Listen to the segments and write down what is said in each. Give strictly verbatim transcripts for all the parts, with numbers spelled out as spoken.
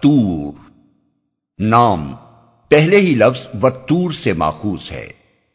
والطور، نام پہلے ہی لفظ والطور سے ماخوذ ہے۔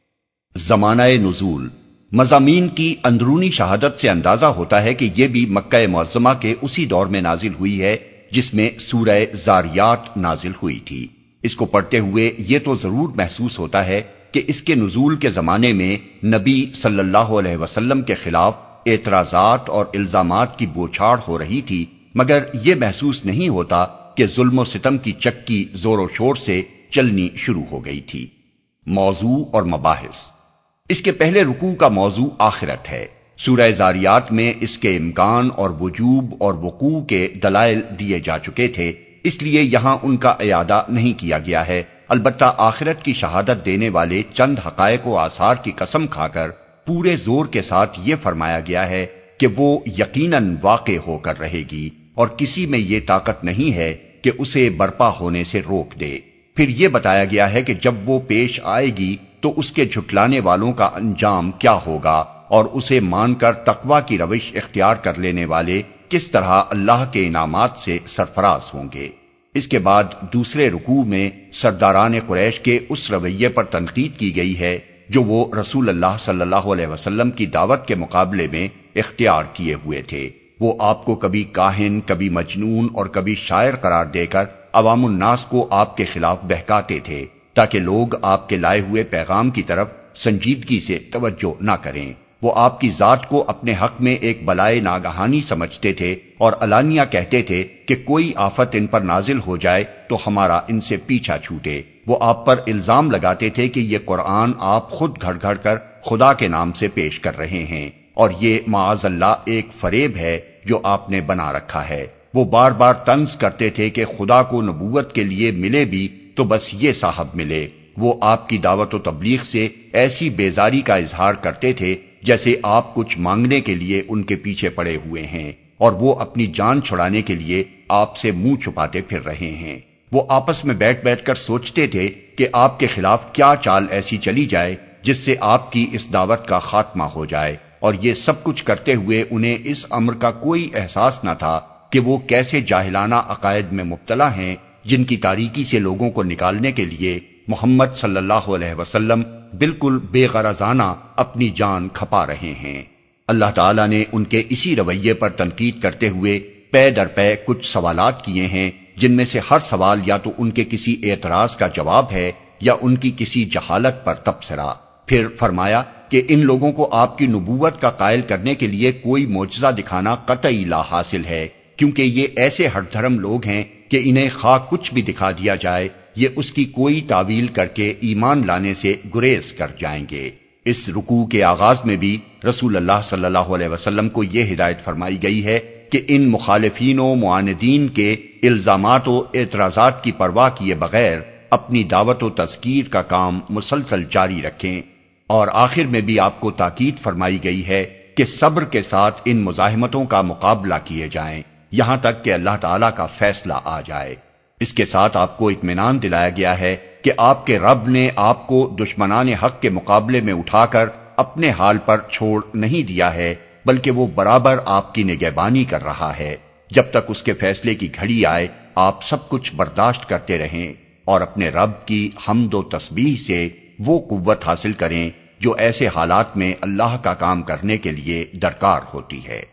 زمانہ نزول، مضامین کی اندرونی شہادت سے اندازہ ہوتا ہے کہ یہ بھی مکہ معظمہ کے اسی دور میں نازل ہوئی ہے جس میں سورہ زاریات نازل ہوئی تھی۔ اس کو پڑھتے ہوئے یہ تو ضرور محسوس ہوتا ہے کہ اس کے نزول کے زمانے میں نبی صلی اللہ علیہ وسلم کے خلاف اعتراضات اور الزامات کی بوچھاڑ ہو رہی تھی، مگر یہ محسوس نہیں ہوتا کہ ظلم و ستم کی چکی زور و شور سے چلنی شروع ہو گئی تھی۔ موضوع اور مباحث، اس کے پہلے رکوع کا موضوع آخرت ہے۔ سورہ زاریات میں اس کے امکان اور وجوب اور وقوع کے دلائل دیے جا چکے تھے، اس لیے یہاں ان کا اعادہ نہیں کیا گیا ہے۔ البتہ آخرت کی شہادت دینے والے چند حقائق و آثار کی قسم کھا کر پورے زور کے ساتھ یہ فرمایا گیا ہے کہ وہ یقیناً واقع ہو کر رہے گی اور کسی میں یہ طاقت نہیں ہے کہ اسے برپا ہونے سے روک دے۔ پھر یہ بتایا گیا ہے کہ جب وہ پیش آئے گی تو اس کے جھٹلانے والوں کا انجام کیا ہوگا اور اسے مان کر تقوی کی روش اختیار کر لینے والے کس طرح اللہ کے انعامات سے سرفراز ہوں گے۔ اس کے بعد دوسرے رکوع میں سرداران قریش کے اس رویے پر تنقید کی گئی ہے جو وہ رسول اللہ صلی اللہ علیہ وسلم کی دعوت کے مقابلے میں اختیار کیے ہوئے تھے۔ وہ آپ کو کبھی کاہن، کبھی مجنون اور کبھی شاعر قرار دے کر عوام الناس کو آپ کے خلاف بہکاتے تھے تاکہ لوگ آپ کے لائے ہوئے پیغام کی طرف سنجیدگی سے توجہ نہ کریں۔ وہ آپ کی ذات کو اپنے حق میں ایک بلائے ناگہانی سمجھتے تھے اور علانیہ کہتے تھے کہ کوئی آفت ان پر نازل ہو جائے تو ہمارا ان سے پیچھا چھوٹے۔ وہ آپ پر الزام لگاتے تھے کہ یہ قرآن آپ خود گھڑ گھڑ کر خدا کے نام سے پیش کر رہے ہیں اور یہ معاذ اللہ ایک فریب ہے جو آپ نے بنا رکھا ہے۔ وہ بار بار طنز کرتے تھے کہ خدا کو نبوت کے لیے ملے بھی تو بس یہ صاحب ملے۔ وہ آپ کی دعوت و تبلیغ سے ایسی بیزاری کا اظہار کرتے تھے جیسے آپ کچھ مانگنے کے لیے ان کے پیچھے پڑے ہوئے ہیں اور وہ اپنی جان چھڑانے کے لیے آپ سے منہ چھپاتے پھر رہے ہیں۔ وہ آپس میں بیٹھ بیٹھ کر سوچتے تھے کہ آپ کے خلاف کیا چال ایسی چلی جائے جس سے آپ کی اس دعوت کا خاتمہ ہو جائے، اور یہ سب کچھ کرتے ہوئے انہیں اس امر کا کوئی احساس نہ تھا کہ وہ کیسے جاہلانہ عقائد میں مبتلا ہیں جن کی تاریکی سے لوگوں کو نکالنے کے لیے محمد صلی اللہ علیہ وسلم بالکل بے غرضانہ اپنی جان کھپا رہے ہیں۔ اللہ تعالیٰ نے ان کے اسی رویے پر تنقید کرتے ہوئے پے در پے کچھ سوالات کیے ہیں جن میں سے ہر سوال یا تو ان کے کسی اعتراض کا جواب ہے یا ان کی کسی جہالت پر تبصرہ۔ پھر فرمایا کہ ان لوگوں کو آپ کی نبوت کا قائل کرنے کے لیے کوئی معجزہ دکھانا قطعی لا حاصل ہے، کیونکہ یہ ایسے ہٹ دھرم لوگ ہیں کہ انہیں خواہ کچھ بھی دکھا دیا جائے یہ اس کی کوئی تعویل کر کے ایمان لانے سے گریز کر جائیں گے۔ اس رکوع کے آغاز میں بھی رسول اللہ صلی اللہ علیہ وسلم کو یہ ہدایت فرمائی گئی ہے کہ ان مخالفین و معاندین کے الزامات و اعتراضات کی پرواہ کیے بغیر اپنی دعوت و تذکیر کا کام مسلسل جاری رکھیں، اور آخر میں بھی آپ کو تاکید فرمائی گئی ہے کہ صبر کے ساتھ ان مزاحمتوں کا مقابلہ کیے جائیں یہاں تک کہ اللہ تعالیٰ کا فیصلہ آ جائے۔ اس کے ساتھ آپ کو اطمینان دلایا گیا ہے کہ آپ کے رب نے آپ کو دشمنان حق کے مقابلے میں اٹھا کر اپنے حال پر چھوڑ نہیں دیا ہے، بلکہ وہ برابر آپ کی نگہبانی کر رہا ہے۔ جب تک اس کے فیصلے کی گھڑی آئے آپ سب کچھ برداشت کرتے رہیں اور اپنے رب کی حمد و تسبیح سے وہ قوت حاصل کریں جو ایسے حالات میں اللہ کا کام کرنے کے لیے درکار ہوتی ہے۔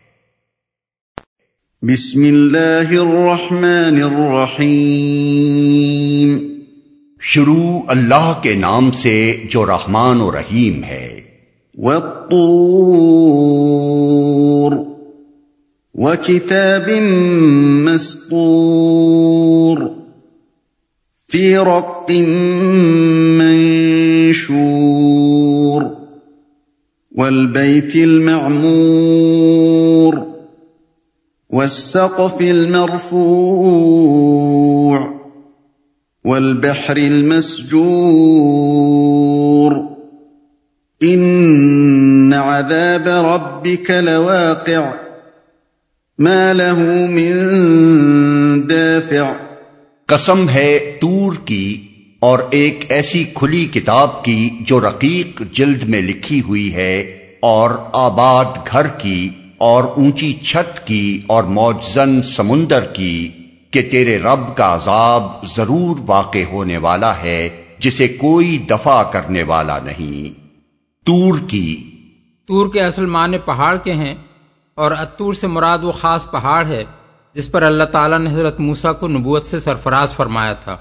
بسم اللہ الرحمن الرحیم۔ شروع اللہ کے نام سے جو رحمان و رحیم ہے۔ والطور وکتاب مسطور فی رق منشور والبیت المعمور والسقف المرفوع والبحر المسجور ان عذاب ربك لواقع ما له من دافع۔ قسم ہے طور کی اور ایک ایسی کھلی کتاب کی جو رقیق جلد میں لکھی ہوئی ہے، اور آباد گھر کی اور اونچی چھت کی اور موجزن سمندر کی، کہ تیرے رب کا عذاب ضرور واقع ہونے والا ہے جسے کوئی دفع کرنے والا نہیں۔ طور کی طور کے اصل معنی پہاڑ کے ہیں، اور الطور سے مراد وہ خاص پہاڑ ہے جس پر اللہ تعالیٰ نے حضرت موسیٰ کو نبوت سے سرفراز فرمایا تھا۔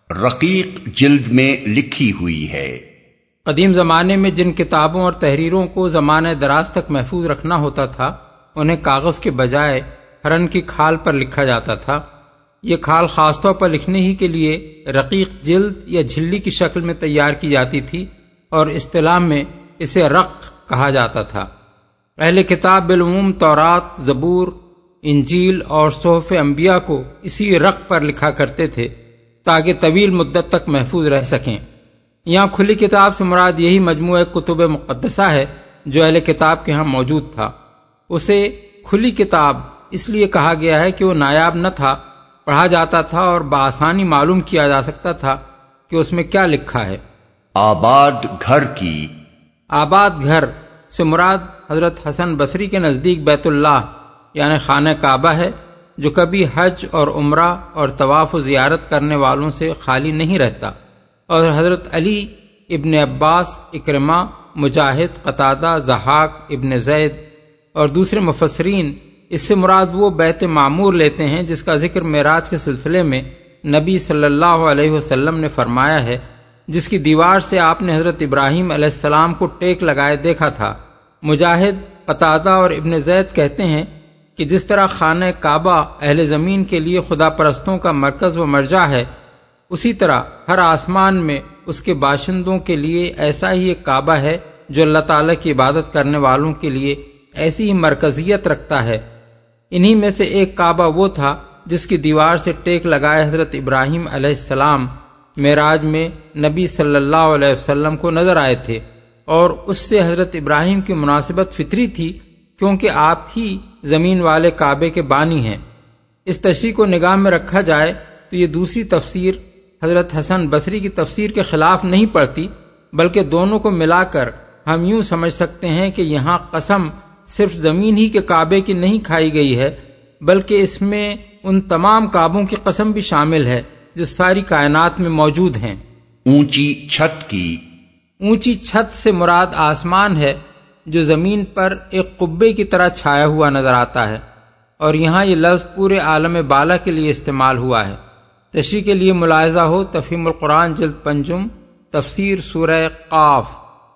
رقیق جلد میں لکھی ہوئی ہے۔ قدیم زمانے میں جن کتابوں اور تحریروں کو زمانہ دراز تک محفوظ رکھنا ہوتا تھا انہیں کاغذ کے بجائے ہرن کی کھال پر لکھا جاتا تھا۔ یہ کھال خاص طور پر لکھنے ہی کے لیے رقیق جلد یا جھلی کی شکل میں تیار کی جاتی تھی، اور اصطلاح میں اسے رق کہا جاتا تھا۔ اہل کتاب بالعموم تورات، زبور، انجیل اور صحف انبیاء کو اسی رق پر لکھا کرتے تھے تاکہ طویل مدت تک محفوظ رہ سکیں۔ یہاں کھلی کتاب سے مراد یہی مجموعہ کتب مقدسہ ہے جو اہل کتاب کے ہاں موجود تھا۔ اسے کھلی کتاب اس لیے کہا گیا ہے کہ وہ نایاب نہ تھا، پڑھا جاتا تھا اور بآسانی معلوم کیا جا سکتا تھا کہ اس میں کیا لکھا ہے۔ آباد گھر کی آباد گھر سے مراد حضرت حسن بصری کے نزدیک بیت اللہ یعنی خانہ کعبہ ہے، جو کبھی حج اور عمرہ اور طواف و زیارت کرنے والوں سے خالی نہیں رہتا، اور حضرت علی، ابن عباس، اکرمہ، مجاہد، قتادہ، ضحاک، ابن زید اور دوسرے مفسرین اس سے مراد وہ بیت معمور لیتے ہیں جس کا ذکر معراج کے سلسلے میں نبی صلی اللہ علیہ وسلم نے فرمایا ہے، جس کی دیوار سے آپ نے حضرت ابراہیم علیہ السلام کو ٹیک لگائے دیکھا تھا۔ مجاہد، قتادہ اور ابن زید کہتے ہیں کہ جس طرح خانہ کعبہ اہل زمین کے لیے خدا پرستوں کا مرکز و مرجع ہے، اسی طرح ہر آسمان میں اس کے باشندوں کے لیے ایسا ہی ایک کعبہ ہے جو اللہ تعالیٰ کی عبادت کرنے والوں کے لیے ایسی ہی مرکزیت رکھتا ہے۔ انہی میں سے ایک کعبہ وہ تھا جس کی دیوار سے ٹیک لگائے حضرت ابراہیم علیہ السلام معراج میں نبی صلی اللہ علیہ وسلم کو نظر آئے تھے، اور اس سے حضرت ابراہیم کی مناسبت فطری تھی کیونکہ آپ ہی زمین والے کعبے کے بانی ہیں۔ اس تشریح کو نگاہ میں رکھا جائے تو یہ دوسری تفسیر حضرت حسن بصری کی تفسیر کے خلاف نہیں پڑتی، بلکہ دونوں کو ملا کر ہم یوں سمجھ سکتے ہیں کہ یہاں قسم صرف زمین ہی کے کعبے کی نہیں کھائی گئی ہے، بلکہ اس میں ان تمام کعبوں کی قسم بھی شامل ہے جو ساری کائنات میں موجود ہیں۔ اونچی چھت کی اونچی چھت سے مراد آسمان ہے جو زمین پر ایک قبے کی طرح چھایا ہوا نظر آتا ہے، اور یہاں یہ لفظ پورے عالم بالا کے لیے استعمال ہوا ہے۔ تشریح کے لیے ملاحظہ ہو تفہیم القرآن جلد پنجم، تفسیر سورہ قاف۔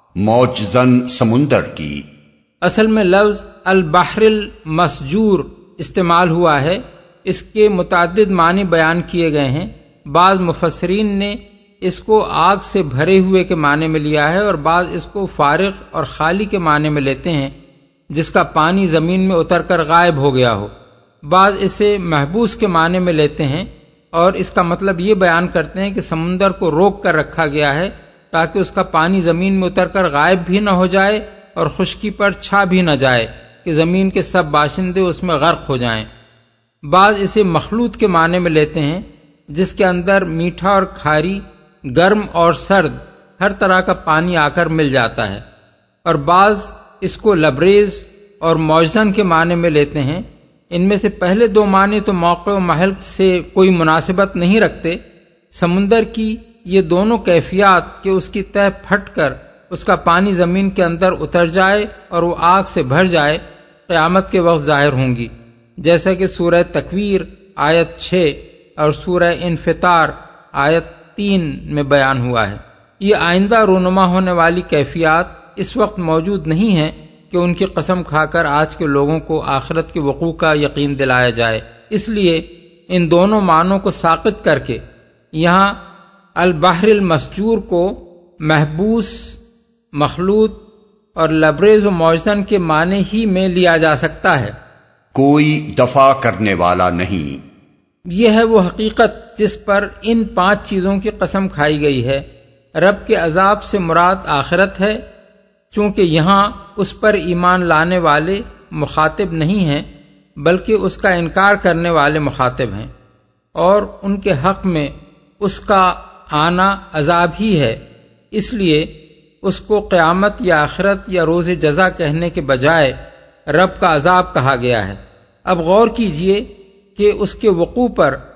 موج زن سمندر کی اصل میں لفظ البحر المسجور استعمال ہوا ہے، اس کے متعدد معنی بیان کیے گئے ہیں۔ بعض مفسرین نے اس کو آگ سے بھرے ہوئے کے معنی میں لیا ہے، اور بعض اس کو فارغ اور خالی کے معنی میں لیتے ہیں جس کا پانی زمین میں اتر کر غائب ہو گیا ہو۔ بعض اسے محبوس کے معنی میں لیتے ہیں اور اس کا مطلب یہ بیان کرتے ہیں کہ سمندر کو روک کر رکھا گیا ہے تاکہ اس کا پانی زمین میں اتر کر غائب بھی نہ ہو جائے اور خشکی پر چھا بھی نہ جائے کہ زمین کے سب باشندے اس میں غرق ہو جائیں۔ بعض اسے مخلوط کے معنی میں لیتے ہیں جس کے اندر میٹھا اور کھاری، گرم اور سرد ہر طرح کا پانی آ کر مل جاتا ہے، اور بعض اس کو لبریز اور موجزن کے معنی میں لیتے ہیں۔ ان میں سے پہلے دو معنی تو موقع و محل سے کوئی مناسبت نہیں رکھتے۔ سمندر کی یہ دونوں کیفیات کہ اس کی تہ پھٹ کر اس کا پانی زمین کے اندر اتر جائے اور وہ آگ سے بھر جائے، قیامت کے وقت ظاہر ہوں گی، جیسا کہ سورہ تکویر آیت چھ اور سورہ انفطار آیت تین میں بیان ہوا ہے۔ یہ آئندہ رونما ہونے والی کیفیات اس وقت موجود نہیں ہیں کہ ان کی قسم کھا کر آج کے لوگوں کو آخرت کے وقوع کا یقین دلایا جائے، اس لیے ان دونوں معنوں کو ساقط کر کے یہاں البحر المسجور کو محبوس، مخلوط اور لبریز و موجزن کے معنی ہی میں لیا جا سکتا ہے۔ کوئی دفع کرنے والا نہیں، یہ ہے وہ حقیقت جس پر ان پانچ چیزوں کی قسم کھائی گئی ہے۔ رب کے عذاب سے مراد آخرت ہے، چونکہ یہاں اس پر ایمان لانے والے مخاطب نہیں ہیں بلکہ اس کا انکار کرنے والے مخاطب ہیں، اور ان کے حق میں اس کا آنا عذاب ہی ہے، اس لیے اس کو قیامت یا آخرت یا روز جزا کہنے کے بجائے رب کا عذاب کہا گیا ہے۔ اب غور کیجئے کہ اس کے وقوع پر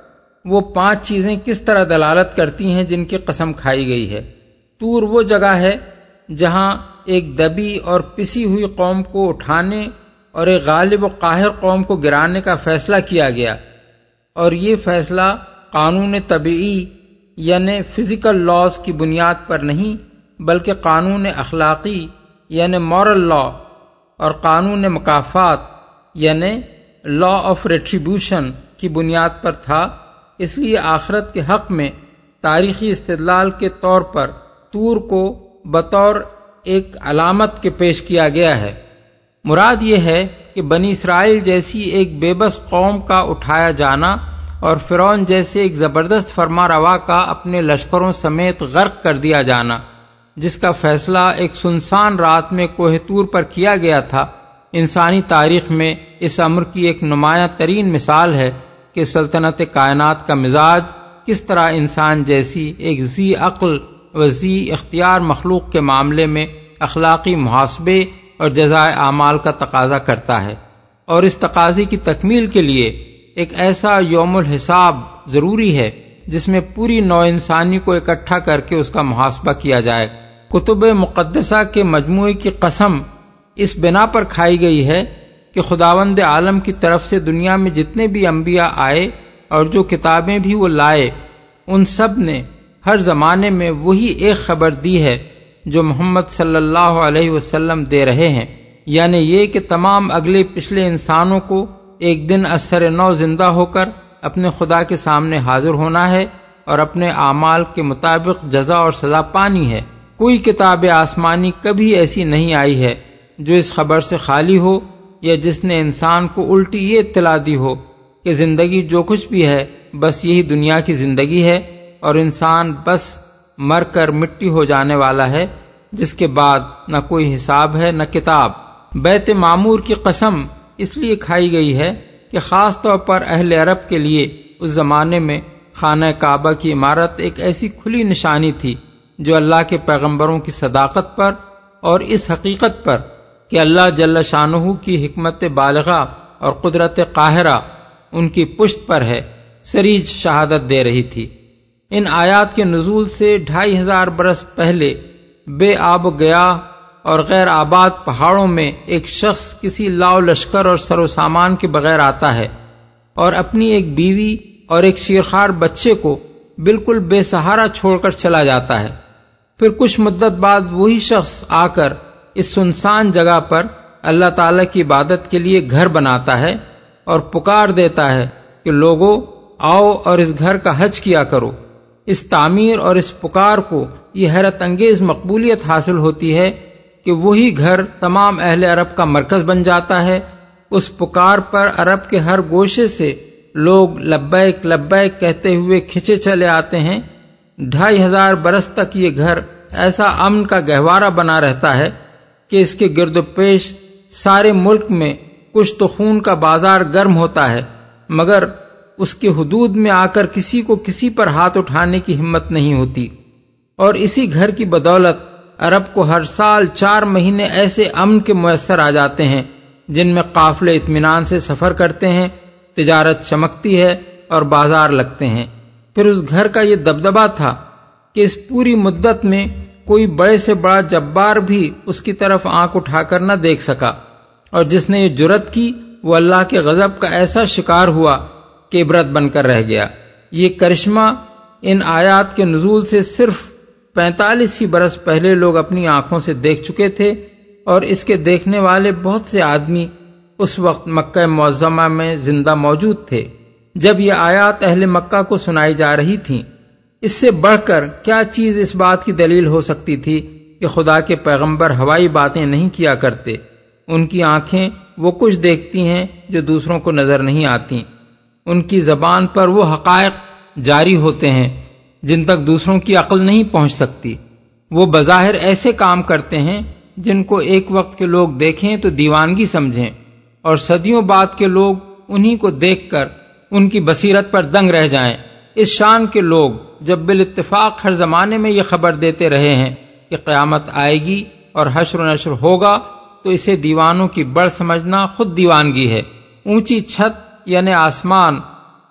وہ پانچ چیزیں کس طرح دلالت کرتی ہیں جن کی قسم کھائی گئی ہے۔ طور وہ جگہ ہے جہاں ایک دبی اور پسی ہوئی قوم کو اٹھانے اور ایک غالب و قاہر قوم کو گرانے کا فیصلہ کیا گیا، اور یہ فیصلہ قانون طبیعی یعنی فزیکل لاز کی بنیاد پر نہیں بلکہ قانون اخلاقی یعنی مورل لا اور قانون مکافات یعنی لا آف ریٹریبیوشن کی بنیاد پر تھا۔ اس لیے آخرت کے حق میں تاریخی استدلال کے طور پر طور کو بطور ایک علامت کے پیش کیا گیا ہے۔ مراد یہ ہے کہ بنی اسرائیل جیسی ایک بے بس قوم کا اٹھایا جانا اور فرعون جیسے ایک زبردست فرما روا کا اپنے لشکروں سمیت غرق کر دیا جانا، جس کا فیصلہ ایک سنسان رات میں کوہ طور پر کیا گیا تھا، انسانی تاریخ میں اس امر کی ایک نمایاں ترین مثال ہے کہ سلطنت کائنات کا مزاج کس طرح انسان جیسی ایک ذی عقل و ذی اختیار مخلوق کے معاملے میں اخلاقی محاسبے اور جزائے اعمال کا تقاضا کرتا ہے، اور اس تقاضے کی تکمیل کے لیے ایک ایسا یوم الحساب ضروری ہے جس میں پوری نوع انسانی کو اکٹھا کر کے اس کا محاسبہ کیا جائے۔ کتب مقدسہ کے مجموعے کی قسم اس بنا پر کھائی گئی ہے کہ خداوند عالم کی طرف سے دنیا میں جتنے بھی انبیاء آئے اور جو کتابیں بھی وہ لائے، ان سب نے ہر زمانے میں وہی ایک خبر دی ہے جو محمد صلی اللہ علیہ وسلم دے رہے ہیں، یعنی یہ کہ تمام اگلے پچھلے انسانوں کو ایک دن اثر نو زندہ ہو کر اپنے خدا کے سامنے حاضر ہونا ہے اور اپنے اعمال کے مطابق جزا اور سزا پانی ہے۔ کوئی کتاب آسمانی کبھی ایسی نہیں آئی ہے جو اس خبر سے خالی ہو یا جس نے انسان کو الٹی یہ اطلاع دی ہو کہ زندگی جو کچھ بھی ہے بس یہی دنیا کی زندگی ہے اور انسان بس مر کر مٹی ہو جانے والا ہے، جس کے بعد نہ کوئی حساب ہے نہ کتاب۔ بیت معمور کی قسم اس لیے کھائی گئی ہے کہ خاص طور پر اہل عرب کے لیے اس زمانے میں خانہ کعبہ کی عمارت ایک ایسی کھلی نشانی تھی جو اللہ کے پیغمبروں کی صداقت پر اور اس حقیقت پر کہ اللہ جل شانہ کی حکمت بالغہ اور قدرت قاہرہ ان کی پشت پر ہے سریج شہادت دے رہی تھی۔ ان آیات کے نزول سے ڈھائی ہزار برس پہلے بے آب و گیا اور غیر آباد پہاڑوں میں ایک شخص کسی لاؤ لشکر اور سر و سامان کے بغیر آتا ہے اور اپنی ایک بیوی اور ایک شیرخوار بچے کو بالکل بے سہارا چھوڑ کر چلا جاتا ہے۔ پھر کچھ مدت بعد وہی شخص آ کر اس سنسان جگہ پر اللہ تعالی کی عبادت کے لیے گھر بناتا ہے اور پکار دیتا ہے کہ لوگو آؤ اور اس گھر کا حج کیا کرو۔ اس تعمیر اور اس پکار کو یہ حیرت انگیز مقبولیت حاصل ہوتی ہے کہ وہی گھر تمام اہل عرب کا مرکز بن جاتا ہے۔ اس پکار پر عرب کے ہر گوشے سے لوگ لبیک لبیک کہتے ہوئے کھچے چلے آتے ہیں۔ ڈھائی ہزار برس تک یہ گھر ایسا امن کا گہوارہ بنا رہتا ہے کہ اس کے گرد و پیش سارے ملک میں کچھ تو خون کا بازار گرم ہوتا ہے، مگر اس کے حدود میں آ کر کسی کو کسی پر ہاتھ اٹھانے کی ہمت نہیں ہوتی۔ اور اسی گھر کی بدولت عرب کو ہر سال چار مہینے ایسے امن کے میسر آ جاتے ہیں جن میں قافلے اطمینان سے سفر کرتے ہیں، تجارت چمکتی ہے اور بازار لگتے ہیں۔ پھر اس گھر کا یہ دبدبہ تھا کہ اس پوری مدت میں کوئی بڑے سے بڑا جبار بھی اس کی طرف آنکھ اٹھا کر نہ دیکھ سکا، اور جس نے یہ جرت کی وہ اللہ کے غضب کا ایسا شکار ہوا کہ عبرت بن کر رہ گیا۔ یہ کرشمہ ان آیات کے نزول سے صرف پینتالیس ہی برس پہلے لوگ اپنی آنکھوں سے دیکھ چکے تھے، اور اس کے دیکھنے والے بہت سے آدمی اس وقت مکہ معظمہ میں زندہ موجود تھے جب یہ آیات اہل مکہ کو سنائی جا رہی تھیں۔ اس سے بڑھ کر کیا چیز اس بات کی دلیل ہو سکتی تھی کہ خدا کے پیغمبر ہوائی باتیں نہیں کیا کرتے۔ ان کی آنکھیں وہ کچھ دیکھتی ہیں جو دوسروں کو نظر نہیں آتی، ان کی زبان پر وہ حقائق جاری ہوتے ہیں جن تک دوسروں کی عقل نہیں پہنچ سکتی۔ وہ بظاہر ایسے کام کرتے ہیں جن کو ایک وقت کے لوگ دیکھیں تو دیوانگی سمجھیں، اور صدیوں بعد کے لوگ انہی کو دیکھ کر ان کی بصیرت پر دنگ رہ جائیں۔ اس شان کے لوگ جب بالاتفاق ہر زمانے میں یہ خبر دیتے رہے ہیں کہ قیامت آئے گی اور حشر و نشر ہوگا، تو اسے دیوانوں کی بڑھ سمجھنا خود دیوانگی ہے۔ اونچی چھت یعنی آسمان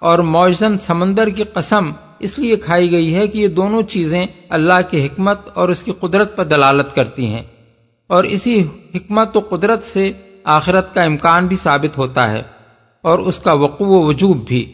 اور موجزن سمندر کی قسم اس لیے کھائی گئی ہے کہ یہ دونوں چیزیں اللہ کی حکمت اور اس کی قدرت پر دلالت کرتی ہیں، اور اسی حکمت و قدرت سے آخرت کا امکان بھی ثابت ہوتا ہے اور اس کا وقوع و وجوب بھی۔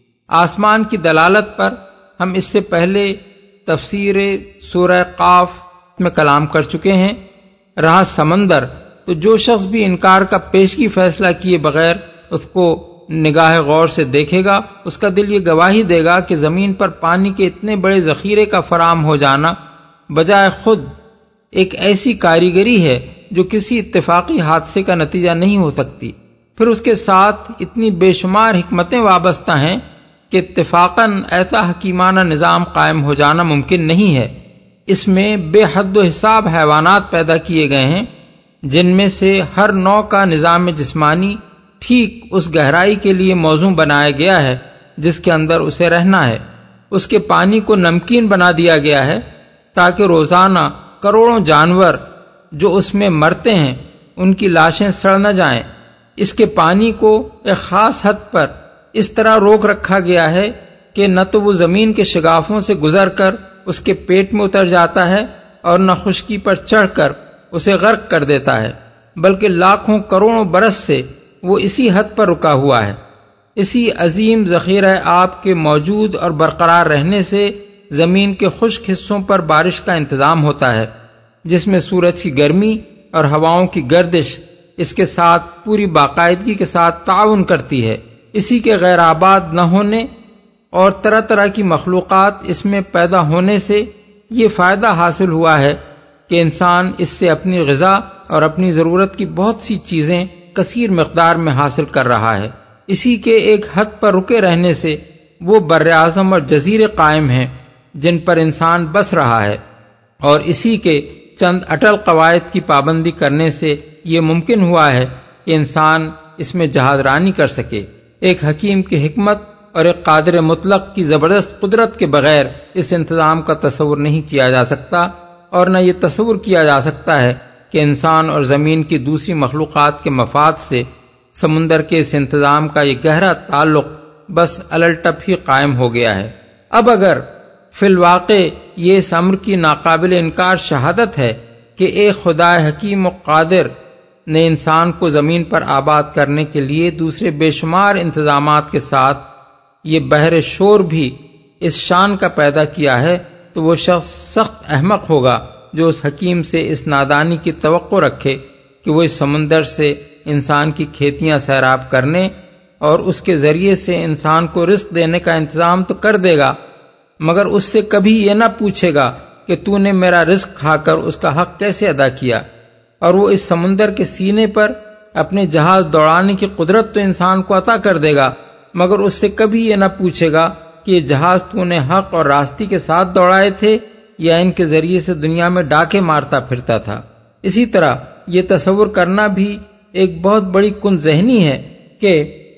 آسمان کی دلالت پر ہم اس سے پہلے تفسیر سورہ قاف میں کلام کر چکے ہیں۔ رہا سمندر، تو جو شخص بھی انکار کا پیشگی فیصلہ کیے بغیر اس کو نگاہ غور سے دیکھے گا، اس کا دل یہ گواہی دے گا کہ زمین پر پانی کے اتنے بڑے ذخیرے کا فراہم ہو جانا بجائے خود ایک ایسی کاریگری ہے جو کسی اتفاقی حادثے کا نتیجہ نہیں ہو سکتی، پھر اس کے ساتھ اتنی بے شمار حکمتیں وابستہ ہیں کہ اتفاقاً ایسا حکیمانہ نظام قائم ہو جانا ممکن نہیں ہے۔ اس میں بے حد و حساب حیوانات پیدا کیے گئے ہیں جن میں سے ہر نوع کا نظام جسمانی ٹھیک اس گہرائی کے لیے موزوں بنایا گیا ہے جس کے اندر اسے رہنا ہے۔ اس کے پانی کو نمکین بنا دیا گیا ہے تاکہ روزانہ کروڑوں جانور جو اس میں مرتے ہیں ان کی لاشیں سڑ نہ جائیں۔ اس کے پانی کو ایک خاص حد پر اس طرح روک رکھا گیا ہے کہ نہ تو وہ زمین کے شگافوں سے گزر کر اس کے پیٹ میں اتر جاتا ہے اور نہ خشکی پر چڑھ کر اسے غرق کر دیتا ہے، بلکہ لاکھوں کروڑوں برس سے وہ اسی حد پر رکا ہوا ہے۔ اسی عظیم ذخیرہ آب کے موجود اور برقرار رہنے سے زمین کے خشک حصوں پر بارش کا انتظام ہوتا ہے، جس میں سورج کی گرمی اور ہواؤں کی گردش اس کے ساتھ پوری باقاعدگی کے ساتھ تعاون کرتی ہے۔ اسی کے غیر آباد نہ ہونے اور طرح طرح کی مخلوقات اس میں پیدا ہونے سے یہ فائدہ حاصل ہوا ہے کہ انسان اس سے اپنی غذا اور اپنی ضرورت کی بہت سی چیزیں کثیر مقدار میں حاصل کر رہا ہے۔ اسی کے ایک حد پر رکے رہنے سے وہ بر اعظم اور جزیرے قائم ہیں جن پر انسان بس رہا ہے، اور اسی کے چند اٹل قواعد کی پابندی کرنے سے یہ ممکن ہوا ہے کہ انسان اس میں جہاز رانی کر سکے۔ ایک حکیم کی حکمت اور ایک قادر مطلق کی زبردست قدرت کے بغیر اس انتظام کا تصور نہیں کیا جا سکتا، اور نہ یہ تصور کیا جا سکتا ہے کہ انسان اور زمین کی دوسری مخلوقات کے مفاد سے سمندر کے اس انتظام کا یہ گہرا تعلق بس الٹپ ہی قائم ہو گیا ہے۔ اب اگر فی الواقع یہ اس امر کی ناقابل انکار شہادت ہے کہ ایک خدا حکیم و قادر نے انسان کو زمین پر آباد کرنے کے لیے دوسرے بے شمار انتظامات کے ساتھ یہ بحر شور بھی اس شان کا پیدا کیا ہے، تو وہ شخص سخت احمق ہوگا جو اس حکیم سے اس نادانی کی توقع رکھے کہ وہ اس سمندر سے انسان کی کھیتیاں سیراب کرنے اور اس کے ذریعے سے انسان کو رزق دینے کا انتظام تو کر دے گا، مگر اس سے کبھی یہ نہ پوچھے گا کہ تو نے میرا رزق کھا کر اس کا حق کیسے ادا کیا، اور وہ اس سمندر کے سینے پر اپنے جہاز دوڑانے کی قدرت تو انسان کو عطا کر دے گا، مگر اس سے کبھی یہ نہ پوچھے گا کہ یہ جہاز تو نے حق اور راستی کے ساتھ دوڑائے تھے یا ان کے ذریعے سے دنیا میں ڈاکے مارتا پھرتا تھا۔ اسی طرح یہ تصور کرنا بھی ایک بہت بڑی کن ذہنی ہے کہ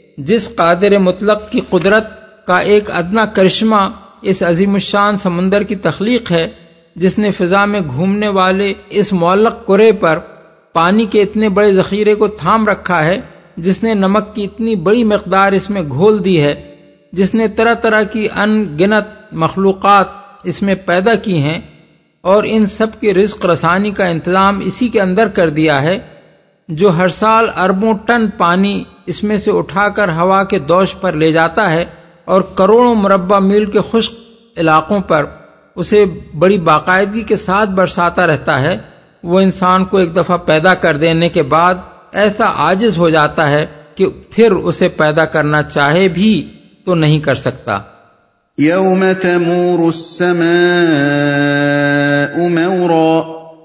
جس قادر مطلق کی قدرت کا ایک ادنا کرشمہ اس عظیم الشان سمندر کی تخلیق ہے، جس نے فضا میں گھومنے والے اس معلق کرے پر پانی کے اتنے بڑے ذخیرے کو تھام رکھا ہے، جس نے نمک کی اتنی بڑی مقدار اس میں گھول دی ہے، جس نے طرح طرح کی ان گنت مخلوقات اس میں پیدا کی ہیں اور ان سب کے رزق رسانی کا انتظام اسی کے اندر کر دیا ہے، جو ہر سال اربوں ٹن پانی اس میں سے اٹھا کر ہوا کے دوش پر لے جاتا ہے اور کروڑوں مربع میل کے خشک علاقوں پر اسے بڑی باقاعدگی کے ساتھ برساتا رہتا ہے، وہ انسان کو ایک دفعہ پیدا کر دینے کے بعد ایسا عاجز ہو جاتا ہے کہ پھر اسے پیدا کرنا چاہے بھی تو نہیں کر سکتا۔ یوم تمور السماء مورا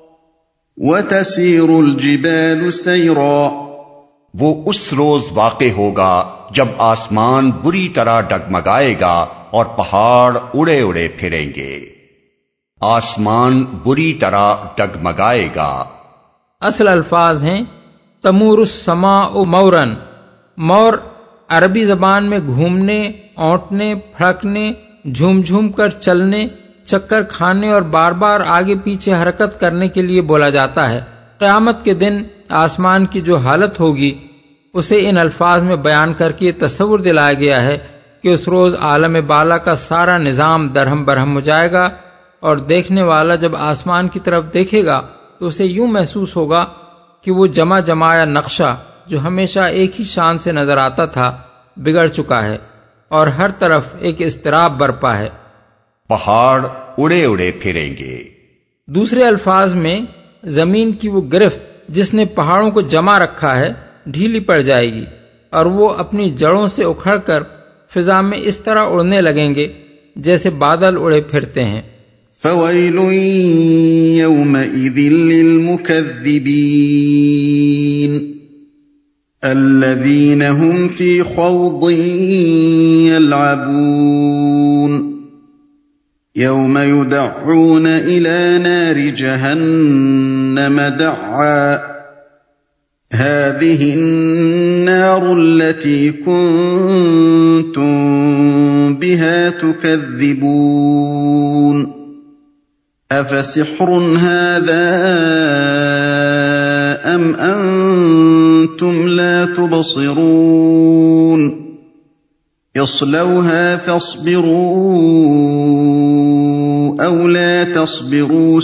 وتسیر الجبال سیرا، وہ اس روز واقع ہوگا جب آسمان بری طرح ڈگمگائے گا اور پہاڑ اڑے اڑے پھریں گے۔ آسمان بری طرح ڈگمگائے گا۔ اصل الفاظ ہیں تمور السماء مورن۔ مور عربی زبان میں گھومنے، اونٹنے، پھڑکنے، جھوم جھوم کر چلنے، چکر کھانے اور بار بار آگے پیچھے حرکت کرنے کے لیے بولا جاتا ہے۔ قیامت کے دن آسمان کی جو حالت ہوگی اسے ان الفاظ میں بیان کر کے یہ تصور دلایا گیا ہے کہ اس روز عالم بالا کا سارا نظام درہم برہم ہو جائے گا، اور دیکھنے والا جب آسمان کی طرف دیکھے گا تو اسے یوں محسوس ہوگا کہ وہ جمع جمایا نقشہ جو ہمیشہ ایک ہی شان سے نظر آتا تھا بگڑ چکا ہے، اور ہر طرف ایک اضطراب برپا ہے۔ پہاڑ اڑے اڑے پھریں گے۔ دوسرے الفاظ میں زمین کی وہ گرفت جس نے پہاڑوں کو جمع رکھا ہے ڈھیلی پڑ جائے گی، اور وہ اپنی جڑوں سے اکھڑ کر فضا میں اس طرح اڑنے لگیں گے جیسے بادل اڑے پھرتے ہیں۔ فويل يومئذ للمكذبين الذين هم في خوض يلعبون يوم يدعون إلى نار جهنم دعا هذه النار التي كنتم بها تكذبون أفسحر هذا أم أنتم لا تبصرون يصلوها فاصبروا أو لا تصبروا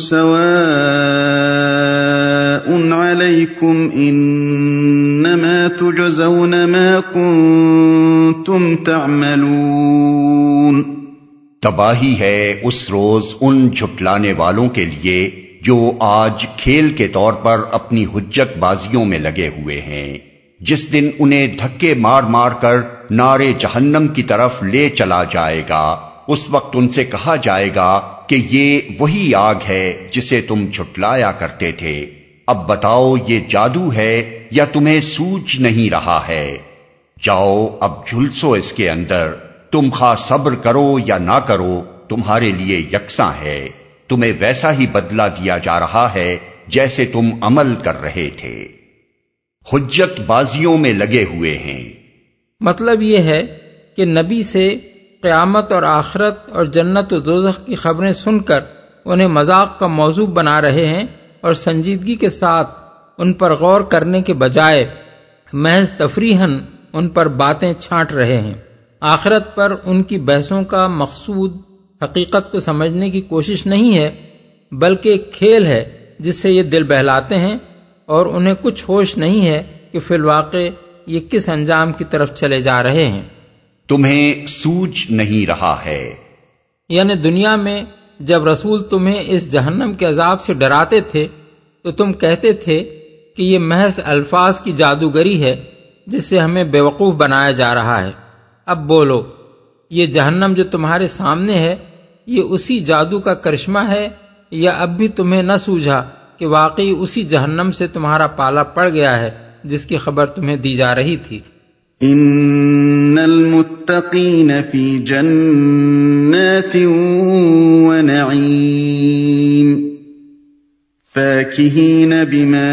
سواء عليكم إنما تجزون ما كنتم تعملون۔ تباہی ہے اس روز ان جھٹلانے والوں کے لیے جو آج کھیل کے طور پر اپنی حجت بازیوں میں لگے ہوئے ہیں، جس دن انہیں دھکے مار مار کر نارے جہنم کی طرف لے چلا جائے گا۔ اس وقت ان سے کہا جائے گا کہ یہ وہی آگ ہے جسے تم جھٹلایا کرتے تھے، اب بتاؤ یہ جادو ہے یا تمہیں سوجھ نہیں رہا ہے؟ جاؤ اب جھلسو اس کے اندر، تم خواہ صبر کرو یا نہ کرو تمہارے لیے یکساں ہے، تمہیں ویسا ہی بدلہ دیا جا رہا ہے جیسے تم عمل کر رہے تھے۔ حجت بازیوں میں لگے ہوئے ہیں۔ مطلب یہ ہے کہ نبی سے قیامت اور آخرت اور جنت و دوزخ کی خبریں سن کر انہیں مذاق کا موضوع بنا رہے ہیں، اور سنجیدگی کے ساتھ ان پر غور کرنے کے بجائے محض تفریحاً ان پر باتیں چھانٹ رہے ہیں۔ آخرت پر ان کی بحثوں کا مقصود حقیقت کو سمجھنے کی کوشش نہیں ہے، بلکہ ایک کھیل ہے جس سے یہ دل بہلاتے ہیں، اور انہیں کچھ ہوش نہیں ہے کہ فی الواقع یہ کس انجام کی طرف چلے جا رہے ہیں۔ تمہیں سوجھ نہیں رہا ہے، یعنی دنیا میں جب رسول تمہیں اس جہنم کے عذاب سے ڈراتے تھے تو تم کہتے تھے کہ یہ محض الفاظ کی جادوگری ہے جس سے ہمیں بیوقوف بنایا جا رہا ہے۔ اب بولو، یہ جہنم جو تمہارے سامنے ہے یہ اسی جادو کا کرشمہ ہے، یا اب بھی تمہیں نہ سوجھا کہ واقعی اسی جہنم سے تمہارا پالا پڑ گیا ہے جس کی خبر تمہیں دی جا رہی تھی؟ ان المتقین فی جنات ونعیم فاکہین بما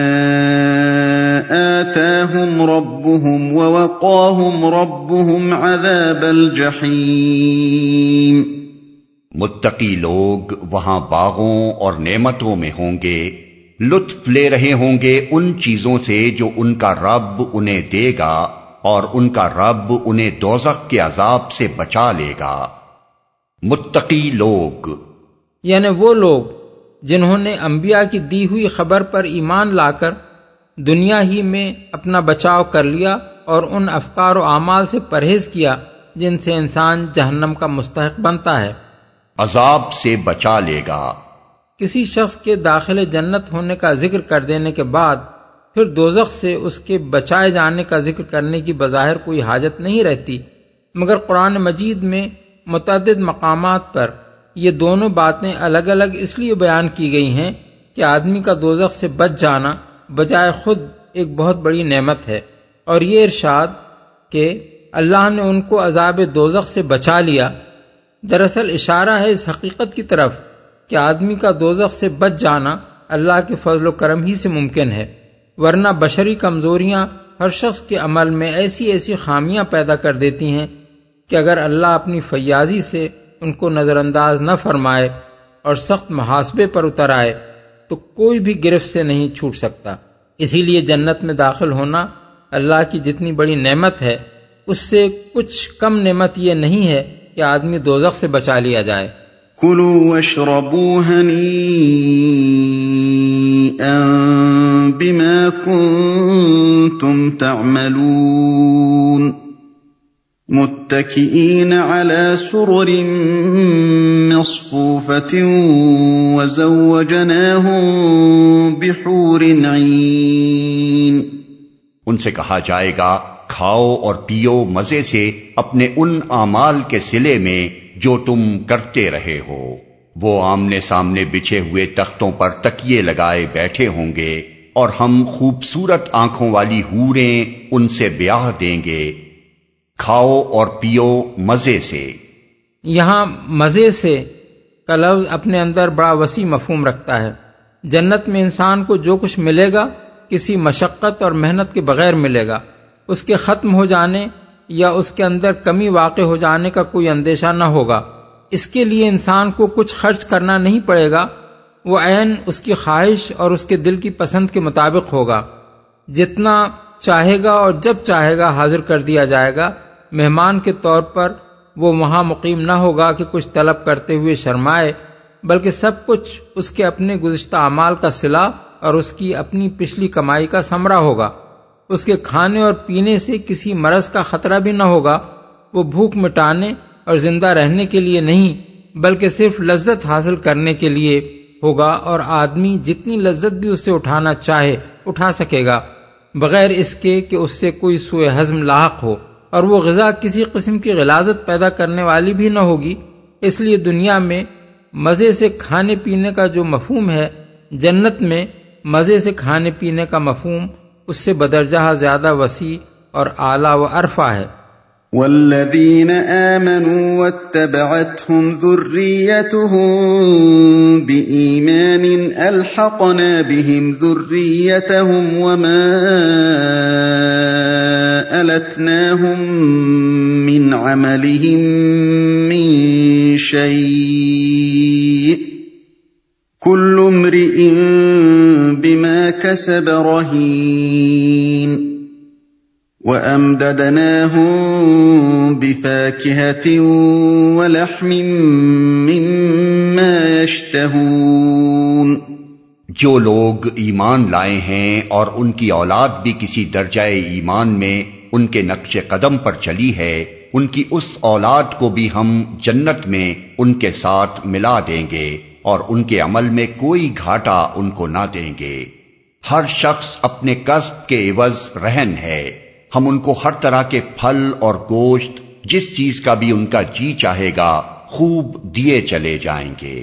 آتاہم ربهم ووقاہم ربهم عذاب الجحیم۔ متقی لوگ وہاں باغوں اور نعمتوں میں ہوں گے، لطف لے رہے ہوں گے ان چیزوں سے جو ان کا رب انہیں دے گا، اور ان کا رب انہیں دوزخ کے عذاب سے بچا لے گا۔ متقی لوگ یعنی وہ لوگ جنہوں نے انبیاء کی دی ہوئی خبر پر ایمان لا کر دنیا ہی میں اپنا بچاؤ کر لیا، اور ان افکار و اعمال سے پرہیز کیا جن سے انسان جہنم کا مستحق بنتا ہے۔ عذاب سے بچا لے گا۔ کسی شخص کے داخل جنت ہونے کا ذکر کر دینے کے بعد پھر دوزخ سے اس کے بچائے جانے کا ذکر کرنے کی بظاہر کوئی حاجت نہیں رہتی، مگر قرآن مجید میں متعدد مقامات پر یہ دونوں باتیں الگ الگ اس لیے بیان کی گئی ہیں کہ آدمی کا دوزخ سے بچ جانا بجائے خود ایک بہت بڑی نعمت ہے، اور یہ ارشاد کہ اللہ نے ان کو عذاب دوزخ سے بچا لیا دراصل اشارہ ہے اس حقیقت کی طرف کہ آدمی کا دوزخ سے بچ جانا اللہ کے فضل و کرم ہی سے ممکن ہے، ورنہ بشری کمزوریاں ہر شخص کے عمل میں ایسی ایسی خامیاں پیدا کر دیتی ہیں کہ اگر اللہ اپنی فیاضی سے ان کو نظر انداز نہ فرمائے اور سخت محاسبے پر اتر آئے تو کوئی بھی گرفت سے نہیں چھوٹ سکتا۔ اسی لیے جنت میں داخل ہونا اللہ کی جتنی بڑی نعمت ہے اس سے کچھ کم نعمت یہ نہیں ہے کہ آدمی دوزخ سے بچا لیا جائے۔ کلوا واشربوا ہنیئا بما کنتم تعملون متکئین علی سرر مصفوفۃ وزوجناہم بحور عین۔ ان سے کہا جائے گا کھاؤ اور پیو مزے سے اپنے ان اعمال کے صلے میں جو تم کرتے رہے ہو۔ وہ آمنے سامنے بچھے ہوئے تختوں پر تکیے لگائے بیٹھے ہوں گے اور ہم خوبصورت آنکھوں والی حوریں ان سے بیاہ دیں گے۔ کھاؤ اور پیو مزے سے۔ یہاں مزے سے کا لفظ اپنے اندر بڑا وسیع مفہوم رکھتا ہے۔ جنت میں انسان کو جو کچھ ملے گا کسی مشقت اور محنت کے بغیر ملے گا۔ اس کے ختم ہو جانے یا اس کے اندر کمی واقع ہو جانے کا کوئی اندیشہ نہ ہوگا۔ اس کے لیے انسان کو کچھ خرچ کرنا نہیں پڑے گا، وہ عین اس کی خواہش اور اس کے دل کی پسند کے مطابق ہوگا۔ جتنا چاہے گا اور جب چاہے گا حاضر کر دیا جائے گا۔ مہمان کے طور پر وہ وہاں مقیم نہ ہوگا کہ کچھ طلب کرتے ہوئے شرمائے، بلکہ سب کچھ اس کے اپنے گزشتہ اعمال کا صلہ اور اس کی اپنی پچھلی کمائی کا ثمرہ ہوگا۔ اس کے کھانے اور پینے سے کسی مرض کا خطرہ بھی نہ ہوگا۔ وہ بھوک مٹانے اور زندہ رہنے کے لیے نہیں بلکہ صرف لذت حاصل کرنے کے لیے ہوگا، اور آدمی جتنی لذت بھی اس سے اٹھانا چاہے اٹھا سکے گا بغیر اس کے کہ اس سے کوئی سوء ہضم لاحق ہو، اور وہ غذا کسی قسم کی غلاظت پیدا کرنے والی بھی نہ ہوگی۔ اس لیے دنیا میں مزے سے کھانے پینے کا جو مفہوم ہے، جنت میں مزے سے کھانے پینے کا مفہوم اس سے بدرجہ زیادہ وسیع اور اعلیٰ و ارفع ہے۔ والذین آمنوا واتبعتهم ذریتهم بإیمان الحقنا بهم ذریتهم وما ألتناهم من عملهم من شيء كل امرئ بما كسب رهين وَأَمْدَدْنَاهُمْ بِفَاكِهَةٍ وَلَحْمٍ مِّمَّا يَشْتَهُونَ۔ جو لوگ ایمان لائے ہیں اور ان کی اولاد بھی کسی درجہ ایمان میں ان کے نقش قدم پر چلی ہے، ان کی اس اولاد کو بھی ہم جنت میں ان کے ساتھ ملا دیں گے اور ان کے عمل میں کوئی گھاٹا ان کو نہ دیں گے۔ ہر شخص اپنے کسب کے عوض رہن ہے۔ ہم ان کو ہر طرح کے پھل اور گوشت جس چیز کا بھی ان کا جی چاہے گا خوب دیے چلے جائیں گے،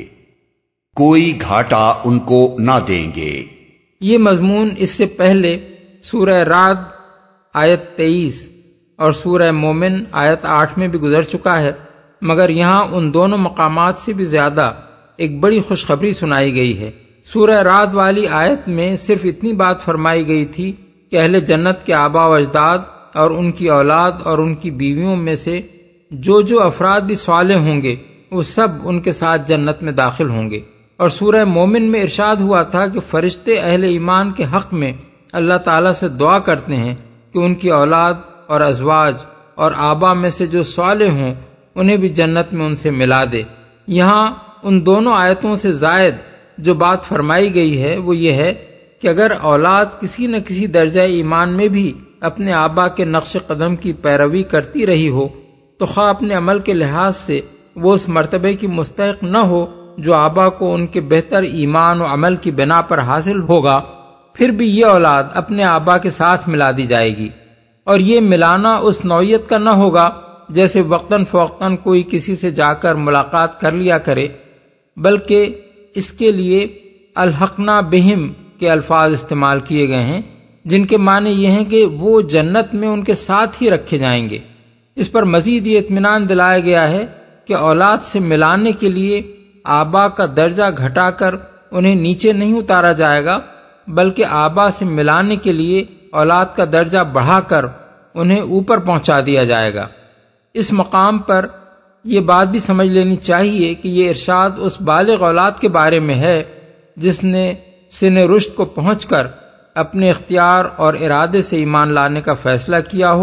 کوئی گھاٹا ان کو نہ دیں گے۔ یہ مضمون اس سے پہلے سورہ رعد آیت تیئیس اور سورہ مومن آیت آٹھ میں بھی گزر چکا ہے، مگر یہاں ان دونوں مقامات سے بھی زیادہ ایک بڑی خوشخبری سنائی گئی ہے۔ سورہ رعد والی آیت میں صرف اتنی بات فرمائی گئی تھی کہ اہل جنت کے آباء و اجداد اور ان کی اولاد اور ان کی بیویوں میں سے جو جو افراد بھی صالح ہوں گے وہ سب ان کے ساتھ جنت میں داخل ہوں گے۔ اور سورہ مومن میں ارشاد ہوا تھا کہ فرشتے اہل ایمان کے حق میں اللہ تعالیٰ سے دعا کرتے ہیں کہ ان کی اولاد اور ازواج اور آباء میں سے جو صالح ہوں انہیں بھی جنت میں ان سے ملا دے۔ یہاں ان دونوں آیتوں سے زائد جو بات فرمائی گئی ہے وہ یہ ہے کہ اگر اولاد کسی نہ کسی درجہ ایمان میں بھی اپنے آبا کے نقش قدم کی پیروی کرتی رہی ہو تو خواہ اپنے عمل کے لحاظ سے وہ اس مرتبے کی مستحق نہ ہو جو آبا کو ان کے بہتر ایمان و عمل کی بنا پر حاصل ہوگا، پھر بھی یہ اولاد اپنے آبا کے ساتھ ملا دی جائے گی۔ اور یہ ملانا اس نوعیت کا نہ ہوگا جیسے وقتاً فوقتاً کوئی کسی سے جا کر ملاقات کر لیا کرے، بلکہ اس کے لیے الحقنا بہم کے الفاظ استعمال کیے گئے ہیں جن کے معنی یہ ہیں کہ وہ جنت میں ان کے ساتھ ہی رکھے جائیں گے۔ اس پر مزید یہ اطمینان دلایا گیا ہے کہ اولاد سے ملانے کے لیے آبا کا درجہ گھٹا کر انہیں نیچے نہیں اتارا جائے گا، بلکہ آبا سے ملانے کے لیے اولاد کا درجہ بڑھا کر انہیں اوپر پہنچا دیا جائے گا۔ اس مقام پر یہ بات بھی سمجھ لینی چاہیے کہ یہ ارشاد اس بالغ اولاد کے بارے میں ہے جس نے سن رشد کو پہنچ کر اپنے اختیار اور ارادے سے ایمان لانے کا فیصلہ کیا ہو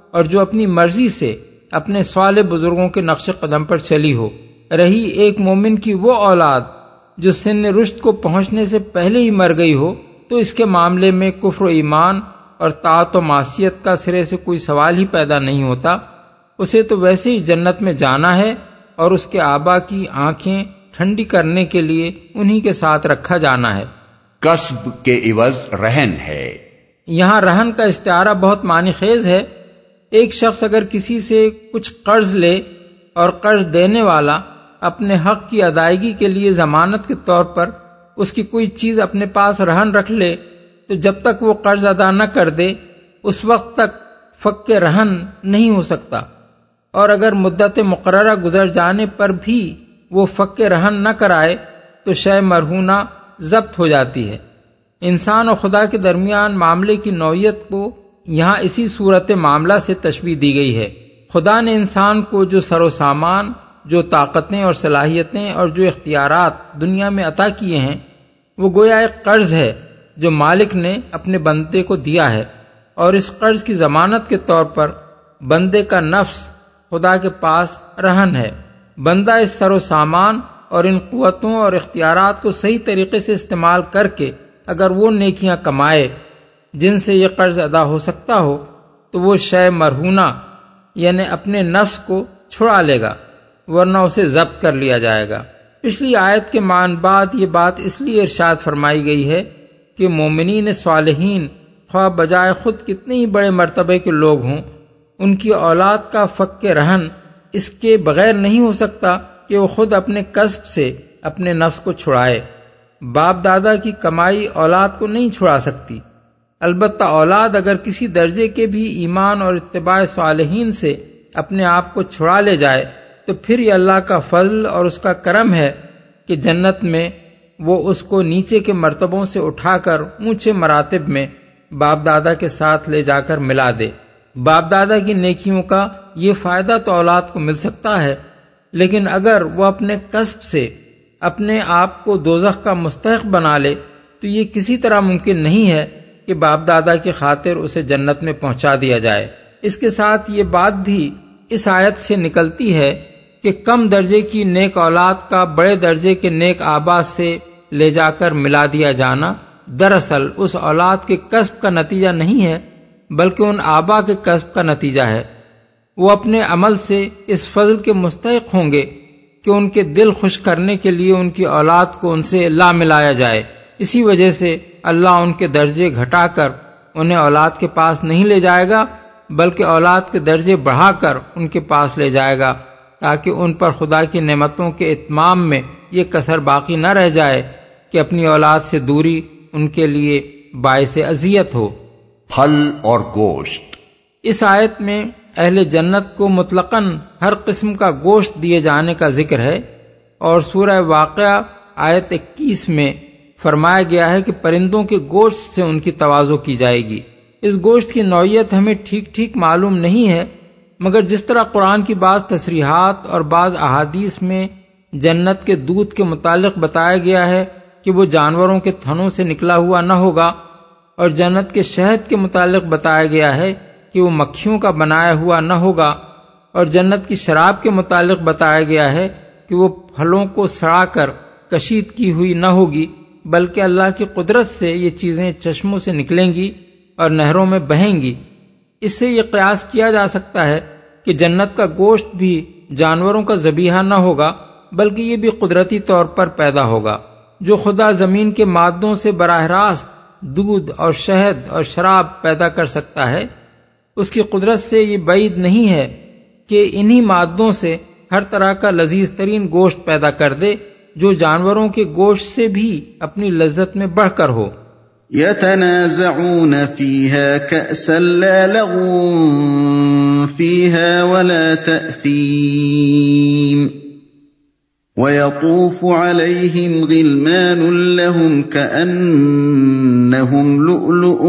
اور جو اپنی مرضی سے اپنے صالح بزرگوں کے نقش قدم پر چلی ہو۔ رہی ایک مومن کی وہ اولاد جو سن رشد کو پہنچنے سے پہلے ہی مر گئی ہو، تو اس کے معاملے میں کفر و ایمان اور طاعت و معصیت کا سرے سے کوئی سوال ہی پیدا نہیں ہوتا۔ اسے تو ویسے ہی جنت میں جانا ہے اور اس کے آبا کی آنکھیں ٹھنڈی کرنے کے لیے انہی کے ساتھ رکھا جانا ہے۔ کسب کے عوض رہن ہے۔ یہاں رہن کا استعارہ بہت معنی خیز ہے۔ ایک شخص اگر کسی سے کچھ قرض لے اور قرض دینے والا اپنے حق کی ادائیگی کے لیے ضمانت کے طور پر اس کی کوئی چیز اپنے پاس رہن رکھ لے، تو جب تک وہ قرض ادا نہ کر دے اس وقت تک فک رہن نہیں ہو سکتا، اور اگر مدت مقررہ گزر جانے پر بھی وہ فک رہن نہ کرائے تو شے مرہونہ ضبط ہو جاتی ہے۔ انسان اور خدا کے درمیان معاملے کی نوعیت کو یہاں اسی صورت معاملہ سے تشبیہ دی گئی ہے۔ خدا نے انسان کو جو سر و سامان، جو طاقتیں اور صلاحیتیں اور جو اختیارات دنیا میں عطا کیے ہیں، وہ گویا ایک قرض ہے جو مالک نے اپنے بندے کو دیا ہے، اور اس قرض کی ضمانت کے طور پر بندے کا نفس خدا کے پاس رہن ہے۔ بندہ اس سر و سامان اور ان قوتوں اور اختیارات کو صحیح طریقے سے استعمال کر کے اگر وہ نیکیاں کمائے جن سے یہ قرض ادا ہو سکتا ہو، تو وہ شے مرہونہ یعنی اپنے نفس کو چھڑا لے گا، ورنہ اسے ضبط کر لیا جائے گا۔ پچھلی آیت کے معنی بعد یہ بات اس لیے ارشاد فرمائی گئی ہے کہ مومنین صالحین خواہ بجائے خود کتنے ہی بڑے مرتبے کے لوگ ہوں، ان کی اولاد کا فک رہن اس کے بغیر نہیں ہو سکتا کہ وہ خود اپنے کسب سے اپنے نفس کو چھڑائے۔ باپ دادا کی کمائی اولاد کو نہیں چھڑا سکتی، البتہ اولاد اگر کسی درجے کے بھی ایمان اور اتباع صالحین سے اپنے آپ کو چھڑا لے جائے تو پھر یہ اللہ کا فضل اور اس کا کرم ہے کہ جنت میں وہ اس کو نیچے کے مرتبوں سے اٹھا کر اونچے مراتب میں باپ دادا کے ساتھ لے جا کر ملا دے۔ باپ دادا کی نیکیوں کا یہ فائدہ تو اولاد کو مل سکتا ہے، لیکن اگر وہ اپنے کسب سے اپنے آپ کو دوزخ کا مستحق بنا لے تو یہ کسی طرح ممکن نہیں ہے کہ باپ دادا کی خاطر اسے جنت میں پہنچا دیا جائے۔ اس کے ساتھ یہ بات بھی اس آیت سے نکلتی ہے کہ کم درجے کی نیک اولاد کا بڑے درجے کے نیک آبا سے لے جا کر ملا دیا جانا دراصل اس اولاد کے کسب کا نتیجہ نہیں ہے، بلکہ ان آبا کے کسب کا نتیجہ ہے۔ وہ اپنے عمل سے اس فضل کے مستحق ہوں گے کہ ان کے دل خوش کرنے کے لیے ان کی اولاد کو ان سے لا ملایا جائے۔ اسی وجہ سے اللہ ان کے درجے گھٹا کر انہیں اولاد کے پاس نہیں لے جائے گا، بلکہ اولاد کے درجے بڑھا کر ان کے پاس لے جائے گا، تاکہ ان پر خدا کی نعمتوں کے اتمام میں یہ کسر باقی نہ رہ جائے کہ اپنی اولاد سے دوری ان کے لیے باعث اذیت ہو۔ پھل اور گوشت۔ اس آیت میں اہل جنت کو مطلقاً ہر قسم کا گوشت دیے جانے کا ذکر ہے، اور سورہ واقعہ آیت اکیس میں فرمایا گیا ہے کہ پرندوں کے گوشت سے ان کی تواضع کی جائے گی۔ اس گوشت کی نوعیت ہمیں ٹھیک ٹھیک معلوم نہیں ہے، مگر جس طرح قرآن کی بعض تصریحات اور بعض احادیث میں جنت کے دودھ کے متعلق بتایا گیا ہے کہ وہ جانوروں کے تھنوں سے نکلا ہوا نہ ہوگا، اور جنت کے شہد کے متعلق بتایا گیا ہے کہ وہ مکھیوں کا بنایا ہوا نہ ہوگا، اور جنت کی شراب کے متعلق بتایا گیا ہے کہ وہ پھلوں کو سڑا کر کشید کی ہوئی نہ ہوگی، بلکہ اللہ کی قدرت سے یہ چیزیں چشموں سے نکلیں گی اور نہروں میں بہیں گی۔ اس سے یہ قیاس کیا جا سکتا ہے کہ جنت کا گوشت بھی جانوروں کا ذبیحہ نہ ہوگا، بلکہ یہ بھی قدرتی طور پر پیدا ہوگا۔ جو خدا زمین کے مادوں سے براہ راست دودھ اور شہد اور شراب پیدا کر سکتا ہے، اس کی قدرت سے یہ بعید نہیں ہے کہ انہی مادوں سے ہر طرح کا لذیذ ترین گوشت پیدا کر دے جو جانوروں کے گوشت سے بھی اپنی لذت میں بڑھ کر ہو۔ يتنازعون فيها كأسا لا لغو فيها ولا تأثيم ويطوف عليهم غلمان لهم كأنهم لؤلؤ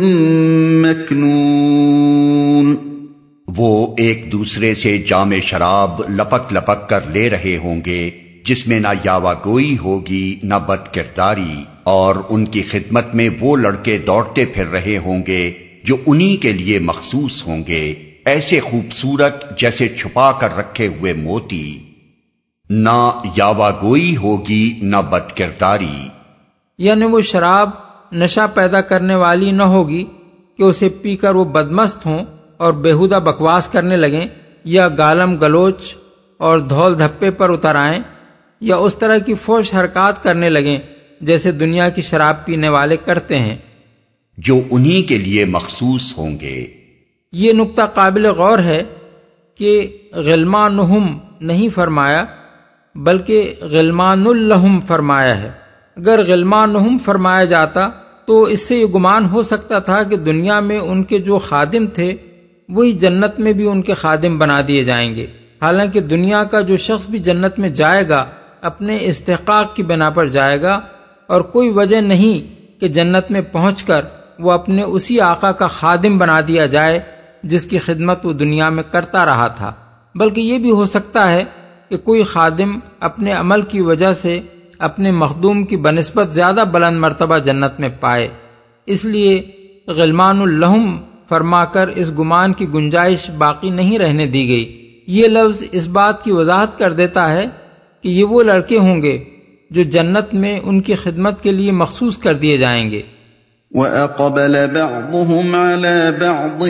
مكنون۔ وہ ایک دوسرے سے جام شراب لپک لپک کر لے رہے ہوں گے جس میں نہ یاوہ گوئی ہوگی نہ بد کرداری، اور ان کی خدمت میں وہ لڑکے دوڑتے پھر رہے ہوں گے جو انہی کے لیے مخصوص ہوں گے، ایسے خوبصورت جیسے چھپا کر رکھے ہوئے موتی، نہ یاوا گوئی ہوگی نہ بد کرداری، یعنی وہ شراب نشہ پیدا کرنے والی نہ ہوگی کہ اسے پی کر وہ بدمست ہوں اور بیہودہ بکواس کرنے لگیں یا گالم گلوچ اور دھول دھپے پر اتر آئیں یا اس طرح کی فحش حرکات کرنے لگیں جیسے دنیا کی شراب پینے والے کرتے ہیں، جو انہی کے لیے مخصوص ہوں گے۔ یہ نقطہ قابل غور ہے کہ غلمانہم نہیں فرمایا بلکہ غلمان لہم فرمایا ہے۔ اگر غلمانہم فرمایا جاتا تو اس سے یہ گمان ہو سکتا تھا کہ دنیا میں ان کے جو خادم تھے وہی جنت میں بھی ان کے خادم بنا دیے جائیں گے، حالانکہ دنیا کا جو شخص بھی جنت میں جائے گا اپنے استحقاق کی بنا پر جائے گا، اور کوئی وجہ نہیں کہ جنت میں پہنچ کر وہ اپنے اسی آقا کا خادم بنا دیا جائے جس کی خدمت وہ دنیا میں کرتا رہا تھا، بلکہ یہ بھی ہو سکتا ہے کہ کوئی خادم اپنے عمل کی وجہ سے اپنے مخدوم کی بنسبت زیادہ بلند مرتبہ جنت میں پائے، اس لیے غلمان اللہم فرما کر اس گمان کی گنجائش باقی نہیں رہنے دی گئی۔ یہ لفظ اس بات کی وضاحت کر دیتا ہے کہ یہ وہ لڑکے ہوں گے جو جنت میں ان کی خدمت کے لیے مخصوص کر دیے جائیں گے۔ وَأَقْبَلَ بَعْضُهُمْ عَلَى بَعْضٍ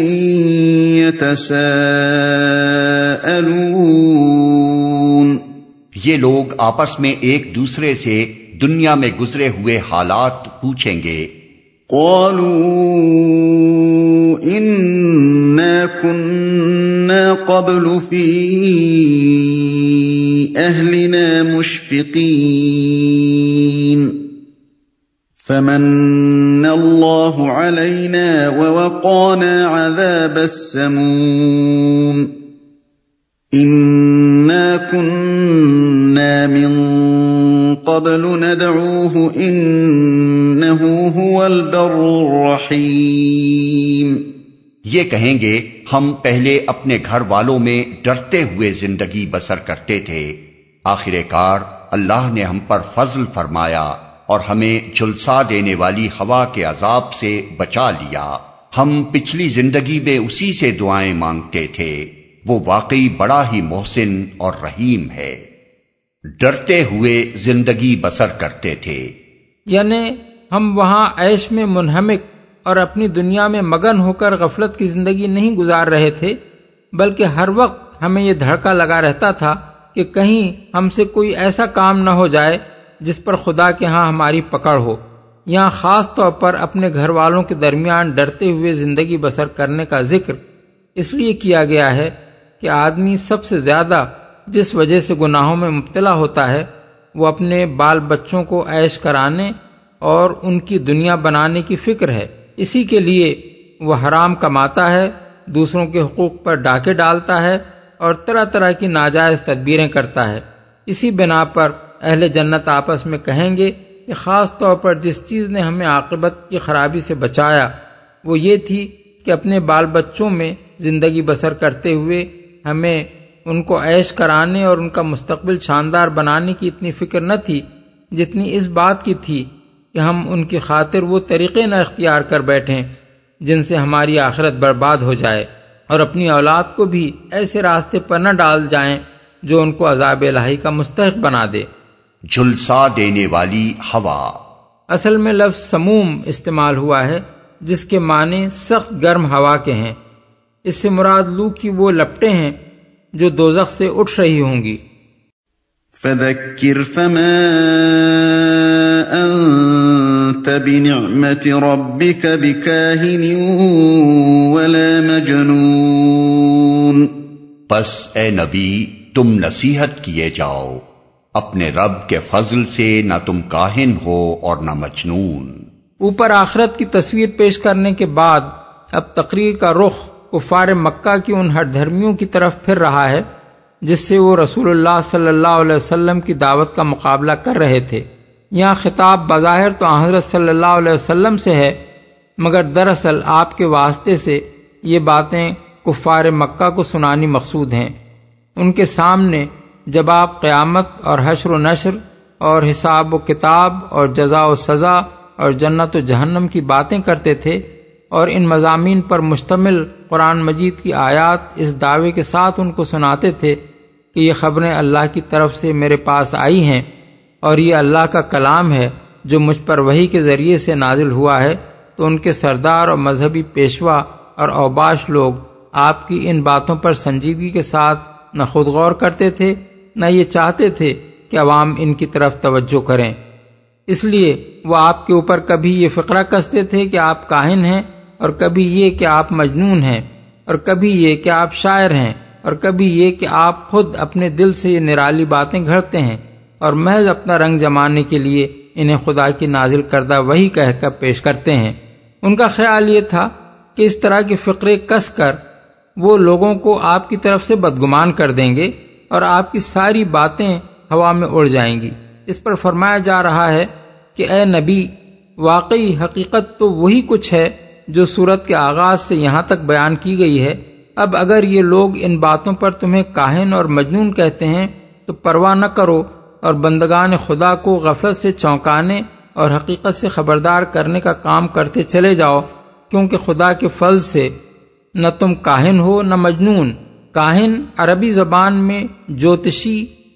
يَتَسَاءَلُونَ، یہ لوگ آپس میں ایک دوسرے سے دنیا میں گزرے ہوئے حالات پوچھیں گے۔ قَالُوا إِنَّا كُنَّا قَبْلُ فِي أَهْلِنَا مُشْفِقِينَ فَمَنَّ اللَّهُ عَلَيْنَا وَوَقَانَا عَذَابَ السَّمُومِ إِنَّا كُنَّا مِن قَبْلُ نَدْعُوهُ إِنَّهُ هُوَ الْبَرُّ الرَّحِيمُ۔ یہ کہیں گے ہم پہلے اپنے گھر والوں میں ڈرتے ہوئے زندگی بسر کرتے تھے، آخر کار اللہ نے ہم پر فضل فرمایا اور ہمیں جھلسا دینے والی ہوا کے عذاب سے بچا لیا۔ ہم پچھلی زندگی میں اسی سے دعائیں مانگتے تھے، وہ واقعی بڑا ہی محسن اور رحیم ہے۔ ڈرتے ہوئے زندگی بسر کرتے تھے، یعنی ہم وہاں عیش میں منہمک اور اپنی دنیا میں مگن ہو کر غفلت کی زندگی نہیں گزار رہے تھے، بلکہ ہر وقت ہمیں یہ دھڑکا لگا رہتا تھا کہ کہیں ہم سے کوئی ایسا کام نہ ہو جائے جس پر خدا کے ہاں ہماری پکڑ ہو۔ یہاں خاص طور پر اپنے گھر والوں کے درمیان ڈرتے ہوئے زندگی بسر کرنے کا ذکر اس لیے کیا گیا ہے کہ آدمی سب سے زیادہ جس وجہ سے گناہوں میں مبتلا ہوتا ہے وہ اپنے بال بچوں کو عیش کرانے اور ان کی دنیا بنانے کی فکر ہے، اسی کے لیے وہ حرام کماتا ہے، دوسروں کے حقوق پر ڈاکے ڈالتا ہے اور طرح طرح کی ناجائز تدبیریں کرتا ہے۔ اسی بنا پر اہل جنت آپس میں کہیں گے کہ خاص طور پر جس چیز نے ہمیں عاقبت کی خرابی سے بچایا وہ یہ تھی کہ اپنے بال بچوں میں زندگی بسر کرتے ہوئے ہمیں ان کو عیش کرانے اور ان کا مستقبل شاندار بنانے کی اتنی فکر نہ تھی جتنی اس بات کی تھی کہ ہم ان کی خاطر وہ طریقے نہ اختیار کر بیٹھیں جن سے ہماری آخرت برباد ہو جائے، اور اپنی اولاد کو بھی ایسے راستے پر نہ ڈال جائیں جو ان کو عذاب الہی کا مستحق بنا دے۔ جھلسا دینے والی ہوا، اصل میں لفظ سموم استعمال ہوا ہے جس کے معنی سخت گرم ہوا کے ہیں۔ اس سے مراد لو کی وہ لپٹیں ہیں جو دوزخ سے اٹھ رہی ہوں گی۔ فَذَكِّرْ فَمَا أَنْتَ بِنِعْمَةِ رَبِّكَ بِكَاهِنٍ وَلَا مَجْنُونٍ، پس اے نبی تم نصیحت کیے جاؤ، اپنے رب کے فضل سے نہ تم کاہن ہو اور نہ مجنون۔ اوپر آخرت کی تصویر پیش کرنے کے بعد اب تقریر کا رخ کفار مکہ کی ان ہٹ دھرمیوں کی طرف پھر رہا ہے جس سے وہ رسول اللہ صلی اللہ علیہ وسلم کی دعوت کا مقابلہ کر رہے تھے۔ یہاں خطاب بظاہر تو حضرت صلی اللہ علیہ وسلم سے ہے، مگر دراصل آپ کے واسطے سے یہ باتیں کفار مکہ کو سنانی مقصود ہیں۔ ان کے سامنے جب آپ قیامت اور حشر و نشر اور حساب و کتاب اور جزا و سزا اور جنت و جہنم کی باتیں کرتے تھے اور ان مضامین پر مشتمل قرآن مجید کی آیات اس دعوے کے ساتھ ان کو سناتے تھے کہ یہ خبریں اللہ کی طرف سے میرے پاس آئی ہیں اور یہ اللہ کا کلام ہے جو مجھ پر وحی کے ذریعے سے نازل ہوا ہے، تو ان کے سردار اور مذہبی پیشوا اور اوباش لوگ آپ کی ان باتوں پر سنجیدگی کے ساتھ نہ خود غور کرتے تھے نہ یہ چاہتے تھے کہ عوام ان کی طرف توجہ کریں۔ اس لیے وہ آپ کے اوپر کبھی یہ فقرہ کستے تھے کہ آپ کاہن ہیں، اور کبھی یہ کہ آپ مجنون ہیں، اور کبھی یہ کہ آپ شاعر ہیں، اور کبھی یہ کہ آپ خود اپنے دل سے یہ نرالی باتیں گھڑتے ہیں اور محض اپنا رنگ جمانے کے لیے انہیں خدا کی نازل کردہ وحی کہہ کر پیش کرتے ہیں۔ ان کا خیال یہ تھا کہ اس طرح کے فقرے کس کر وہ لوگوں کو آپ کی طرف سے بدگمان کر دیں گے اور آپ کی ساری باتیں ہوا میں اڑ جائیں گی۔ اس پر فرمایا جا رہا ہے کہ اے نبی، واقعی حقیقت تو وہی کچھ ہے جو سورت کے آغاز سے یہاں تک بیان کی گئی ہے۔ اب اگر یہ لوگ ان باتوں پر تمہیں کاہن اور مجنون کہتے ہیں تو پرواہ نہ کرو اور بندگان خدا کو غفلت سے چونکانے اور حقیقت سے خبردار کرنے کا کام کرتے چلے جاؤ، کیونکہ خدا کے فضل سے نہ تم کاہن ہو نہ مجنون۔ کاہن عربی زبان میں جوتشی،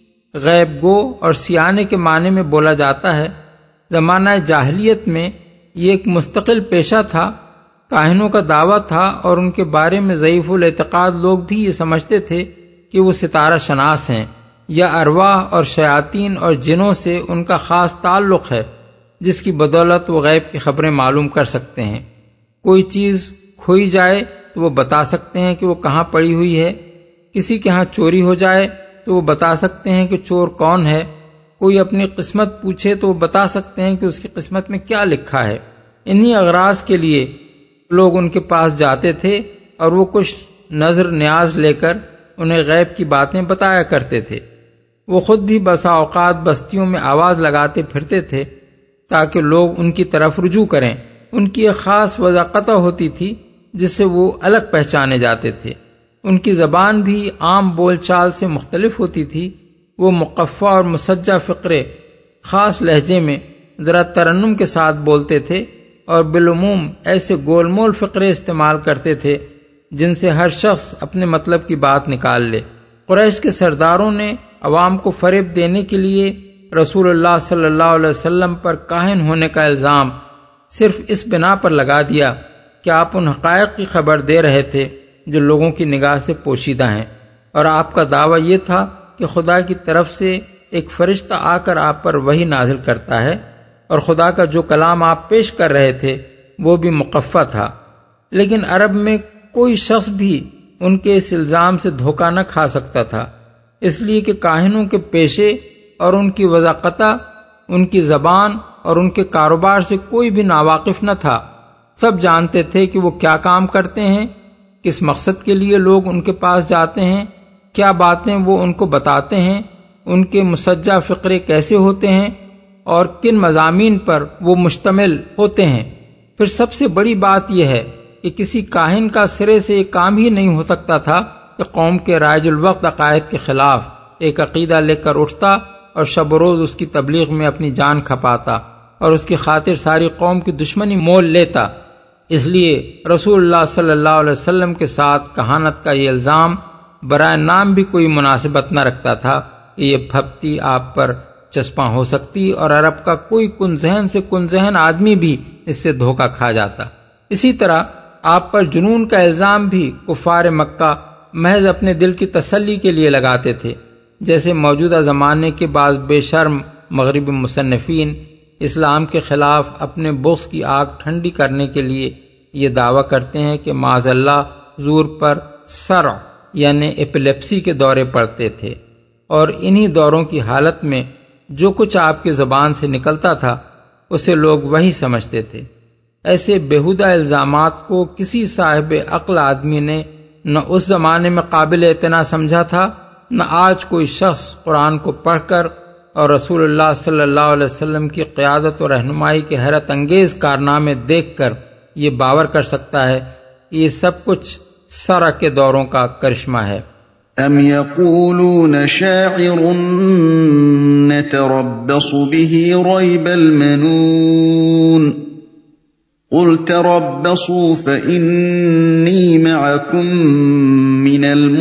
غیب گو اور سیانے کے معنی میں بولا جاتا ہے۔ زمانہ جاہلیت میں یہ ایک مستقل پیشہ تھا۔ کاہنوں کا دعویٰ تھا اور ان کے بارے میں ضعیف الاعتقاد لوگ بھی یہ سمجھتے تھے کہ وہ ستارہ شناس ہیں یا ارواح اور شیاطین اور جنوں سے ان کا خاص تعلق ہے، جس کی بدولت وہ غیب کی خبریں معلوم کر سکتے ہیں۔ کوئی چیز کھوئی جائے تو وہ بتا سکتے ہیں کہ وہ کہاں پڑی ہوئی ہے، کسی کے ہاں چوری ہو جائے تو وہ بتا سکتے ہیں کہ چور کون ہے، کوئی اپنی قسمت پوچھے تو وہ بتا سکتے ہیں کہ اس کی قسمت میں کیا لکھا ہے۔ انہی اغراض کے لیے لوگ ان کے پاس جاتے تھے اور وہ کچھ نظر نیاز لے کر انہیں غیب کی باتیں بتایا کرتے تھے۔ وہ خود بھی بسا اوقات بستیوں میں آواز لگاتے پھرتے تھے تاکہ لوگ ان کی طرف رجوع کریں۔ ان کی ایک خاص وضاقتہ ہوتی تھی جس سے وہ الگ پہچانے جاتے تھے۔ ان کی زبان بھی عام بول چال سے مختلف ہوتی تھی۔ وہ مقفع اور مسجع فقرے خاص لہجے میں ذرا ترنم کے ساتھ بولتے تھے اور بالعموم ایسے گول مول فقرے استعمال کرتے تھے جن سے ہر شخص اپنے مطلب کی بات نکال لے۔ قریش کے سرداروں نے عوام کو فریب دینے کے لیے رسول اللہ صلی اللہ علیہ وسلم پر کاہن ہونے کا الزام صرف اس بنا پر لگا دیا کہ آپ ان حقائق کی خبر دے رہے تھے جو لوگوں کی نگاہ سے پوشیدہ ہیں، اور آپ کا دعویٰ یہ تھا کہ خدا کی طرف سے ایک فرشتہ آ کر آپ پر وحی نازل کرتا ہے، اور خدا کا جو کلام آپ پیش کر رہے تھے وہ بھی مقفع تھا۔ لیکن عرب میں کوئی شخص بھی ان کے اس الزام سے دھوکہ نہ کھا سکتا تھا، اس لیے کہ کاہنوں کے پیشے اور ان کی وضاقتہ، ان کی زبان اور ان کے کاروبار سے کوئی بھی ناواقف نہ تھا۔ سب جانتے تھے کہ وہ کیا کام کرتے ہیں، کس مقصد کے لیے لوگ ان کے پاس جاتے ہیں، کیا باتیں وہ ان کو بتاتے ہیں، ان کے مسجع فقرے کیسے ہوتے ہیں اور کن مضامین پر وہ مشتمل ہوتے ہیں۔ پھر سب سے بڑی بات یہ ہے کہ کسی کاہن کا سرے سے ایک کام ہی نہیں ہو سکتا تھا کہ قوم کے رائج الوقت عقائد کے خلاف ایک عقیدہ لے کر اٹھتا اور شب و روز اس کی تبلیغ میں اپنی جان کھپاتا اور اس کی خاطر ساری قوم کی دشمنی مول لیتا۔ اس لیے رسول اللہ صلی اللہ علیہ وسلم کے ساتھ کہانت کا یہ الزام برائے نام بھی کوئی مناسبت نہ رکھتا تھا کہ یہ پھپتی آپ پر چسپاں ہو سکتی، اور عرب کا کوئی کن ذہن سے کن ذہن آدمی بھی اس سے دھوکہ کھا جاتا۔ اسی طرح آپ پر جنون کا الزام بھی کفار مکہ محض اپنے دل کی تسلی کے لیے لگاتے تھے، جیسے موجودہ زمانے کے بعض بے شرم مغربی مصنفین اسلام کے خلاف اپنے بغض کی آگ ٹھنڈی کرنے کے لیے یہ دعویٰ کرتے ہیں کہ معاذ اللہ حضور پر صرع یعنی ایپیلیپسی کے دورے پڑتے تھے، اور انہی دوروں کی حالت میں جو کچھ آپ کی زبان سے نکلتا تھا اسے لوگ وہی سمجھتے تھے۔ ایسے بیہودہ الزامات کو کسی صاحب عقل آدمی نے نہ اس زمانے میں قابل اعتنا سمجھا تھا، نہ آج کوئی شخص قرآن کو پڑھ کر اور رسول اللہ صلی اللہ علیہ وسلم کی قیادت و رہنمائی کے حیرت انگیز کارنامے دیکھ کر یہ باور کر سکتا ہے کہ یہ سب کچھ سرا کے دوروں کا کرشمہ ہے۔ ام یقولون شاعر نتربص به ریب المنون قل تربصوا فإني معكم من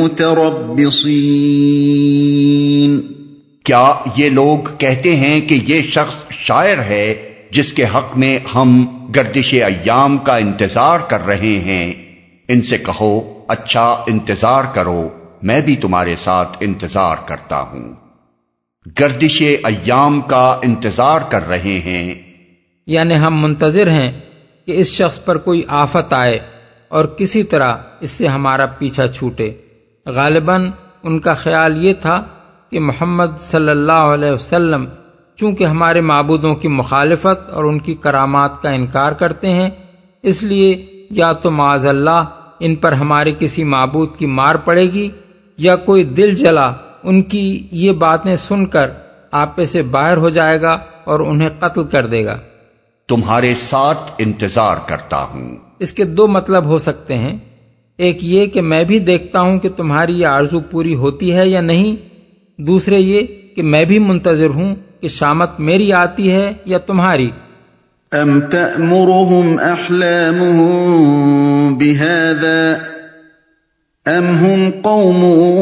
المتربصين۔ کیا یہ لوگ کہتے ہیں کہ یہ شخص شاعر ہے جس کے حق میں ہم گردش ایام کا انتظار کر رہے ہیں؟ ان سے کہو اچھا انتظار کرو، میں بھی تمہارے ساتھ انتظار کرتا ہوں۔ گردش ایام کا انتظار کر رہے ہیں، یعنی ہم منتظر ہیں کہ اس شخص پر کوئی آفت آئے اور کسی طرح اس سے ہمارا پیچھا چھوٹے۔ غالباً ان کا خیال یہ تھا کہ محمد صلی اللہ علیہ وسلم چونکہ ہمارے معبودوں کی مخالفت اور ان کی کرامات کا انکار کرتے ہیں، اس لیے یا تو معاذ اللہ ان پر ہمارے کسی معبود کی مار پڑے گی یا کوئی دل جلا ان کی یہ باتیں سن کر آپے سے باہر ہو جائے گا اور انہیں قتل کر دے گا۔ تمہارے ساتھ انتظار کرتا ہوں۔ اس کے دو مطلب ہو سکتے ہیں، ایک یہ کہ میں بھی دیکھتا ہوں کہ تمہاری یہ آرزو پوری ہوتی ہے یا نہیں، دوسرے یہ کہ میں بھی منتظر ہوں کہ شامت میری آتی ہے یا تمہاری۔ ام تأمرهم احلامهم بهذا ام هم قوم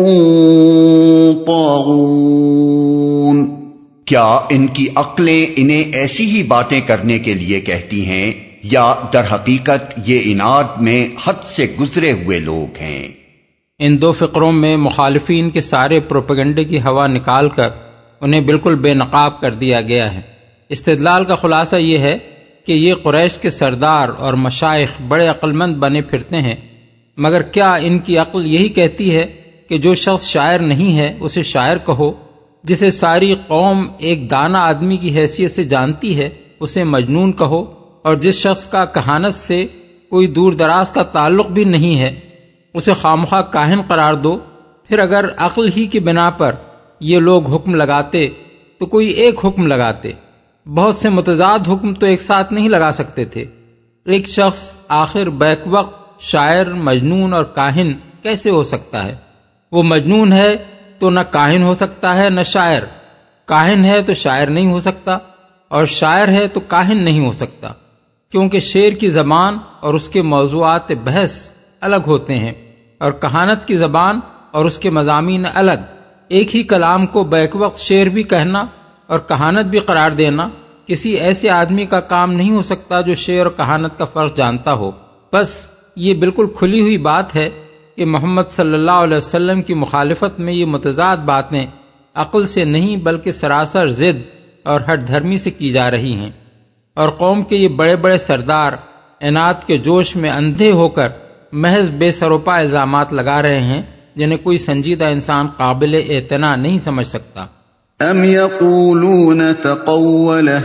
طاغون۔ کیا ان کی عقلیں انہیں ایسی ہی باتیں کرنے کے لیے کہتی ہیں یا در حقیقت یہ عناد میں حد سے گزرے ہوئے لوگ ہیں؟ ان دو فقروں میں مخالفین کے سارے پروپیگنڈے کی ہوا نکال کر انہیں بالکل بے نقاب کر دیا گیا ہے۔ استدلال کا خلاصہ یہ ہے کہ یہ قریش کے سردار اور مشائخ بڑے عقل مند بنے پھرتے ہیں، مگر کیا ان کی عقل یہی کہتی ہے کہ جو شخص شاعر نہیں ہے اسے شاعر کہو، جسے ساری قوم ایک دانا آدمی کی حیثیت سے جانتی ہے اسے مجنون کہو، اور جس شخص کا کہانت سے کوئی دور دراز کا تعلق بھی نہیں ہے اسے خامخواہ کاہن قرار دو؟ پھر اگر عقل ہی کی بنا پر یہ لوگ حکم لگاتے تو کوئی ایک حکم لگاتے، بہت سے متضاد حکم تو ایک ساتھ نہیں لگا سکتے تھے۔ ایک شخص آخر بیک وقت شاعر، مجنون اور کاہن کیسے ہو سکتا ہے؟ وہ مجنون ہے تو نہ کاہن ہو سکتا ہے نہ شاعر، کاہن ہے تو شاعر نہیں ہو سکتا، اور شاعر ہے تو کاہن نہیں ہو سکتا، کیونکہ شعر کی زبان اور اس کے موضوعات بحث الگ ہوتے ہیں، اور کہانت کی زبان اور اس کے مضامین الگ۔ ایک ہی کلام کو بیک وقت شعر بھی کہنا اور کہانت بھی قرار دینا کسی ایسے آدمی کا کام نہیں ہو سکتا جو شعر اور کہانت کا فرق جانتا ہو۔ بس یہ بالکل کھلی ہوئی بات ہے کہ محمد صلی اللہ علیہ وسلم کی مخالفت میں یہ متضاد باتیں عقل سے نہیں بلکہ سراسر ضد اور ہٹ دھرمی سے کی جا رہی ہیں، اور قوم کے یہ بڑے بڑے سردار عناد کے جوش میں اندھے ہو کر محض بے سروپا الزامات لگا رہے ہیں جنہیں کوئی سنجیدہ انسان قابل اعتنا نہیں سمجھ سکتا۔ ام یقولون تقولہ